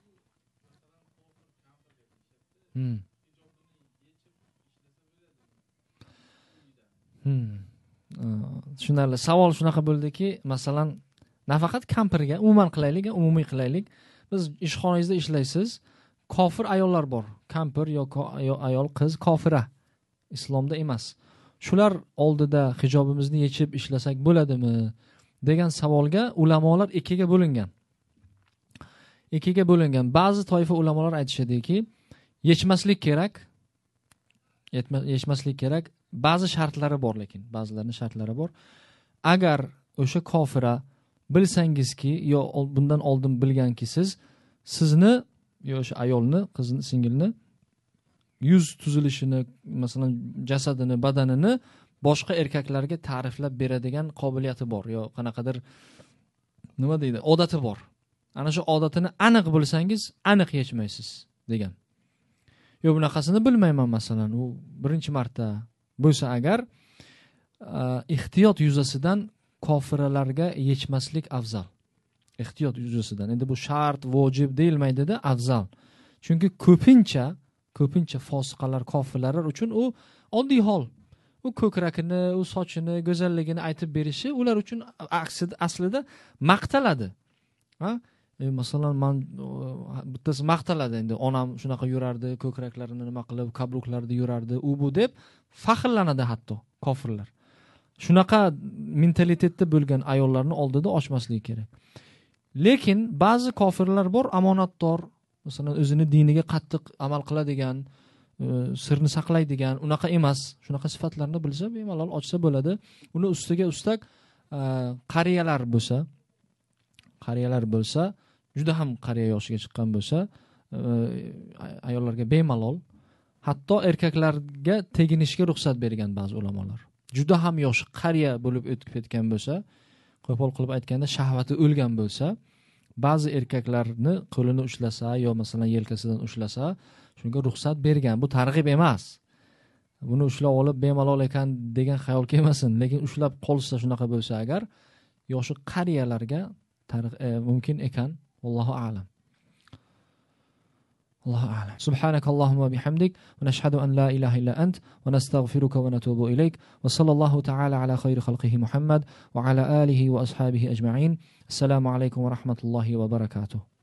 Tushunarli. Savol shunaqa bo'ldiki, masalan, nafaqat kampirga, umuman qilaylik, umumiy qilaylik. Biz ishxonangizda ishlaysiz, kofir ayollar bor. Kampir yoki ayol, qiz kofira. Islomda emas. Shular oldida hijobimizni yechib ishlasak bo'ladimi degan savolga ulamolar ikkiga bo'lingan. Ikkiga bo'lingan. Ba'zi toifa ulamolar aytishadiki, yechmaslik kerak. Yechmaslik kerak. Ba'zi shartlari bor, lekin ba'zilarining shartlari bor. Agar o'sha kofira bilsangizki, yo bundan oldin bilganki sizni yo o'sha ayolni, qizni, singilni yuz tuzilishini, masalan, jasadini, badanini boshqa erkaklarga ta'riflab beradigan qobiliyati bor, yo qanaqadir nima deydi, odati bor. Ana shu odatini aniq bilsangiz, aniq yechmaysiz degan. Yo bunaqasini bilmayman, masalan, u birinchi marta bo'lsa agar ehtiyot yuzasidan kofiralarga yechmaslik afzal. Ehtiyot yuzasidan. Endi bu shart, vojib deyilmaydi-da, afzal. Chunki ko'pincha fosiqalar, kofirlar uchun u oddiy hol. U ko'krakini, u sochini, go'zalligini aytib berishi ular uchun aslida maqtaladi. Ha? Masalan, men bittasi maqtaladi, endi onam shunaqa yurardi, ko'kraklarini nima qilib, kabruklarda yurardi, u bu deb faxrlanadi hatto kofirlar. Shunaqa mentalitetda bo'lgan ayollarni oldida ochmaslik kerak. Lekin ba'zi kofirlar bor, omonatdor, masalan, o'zini diniga qattiq amal qiladigan, sirni saqlaydigan, unaqa emas. Shunaqa sifatlarni bilsa, bemalol ochsa bo'ladi. Uni ustiga ustak qariyalar bo'lsa, juda ham qariya yoshiga chiqqan bo'lsa, ayollarga bemalol, hatto erkaklarga teginishga ruxsat bergan ba'zi ulamolar. Juda ham yosh, qariya bo'lib o'tib ketgan bo'lsa, qo'pol qilib aytganda shahvati o'lgan bo'lsa, ba'zi erkaklarni qo'lini ushlasa yo masalan yelkasidan ushlasa, shunga ruxsat bergan. Bu targ'ib emas. Buni ushlab olib bemalol ekan degan xayol kelmasin. Lekin ushlab qolsa, shunaqa bo'lsa agar, yoshi qariyalarga mumkin ekan. Allohu a'lam. الله أعلم. سبحانك اللهم وبحمدك ونشهد أن لا إله إلا أنت ونستغفرك ونتوب إليك وصلى الله تعالى على خير خلقه محمد وعلى آله وأصحابه أجمعين. السلام عليكم ورحمة الله وبركاته.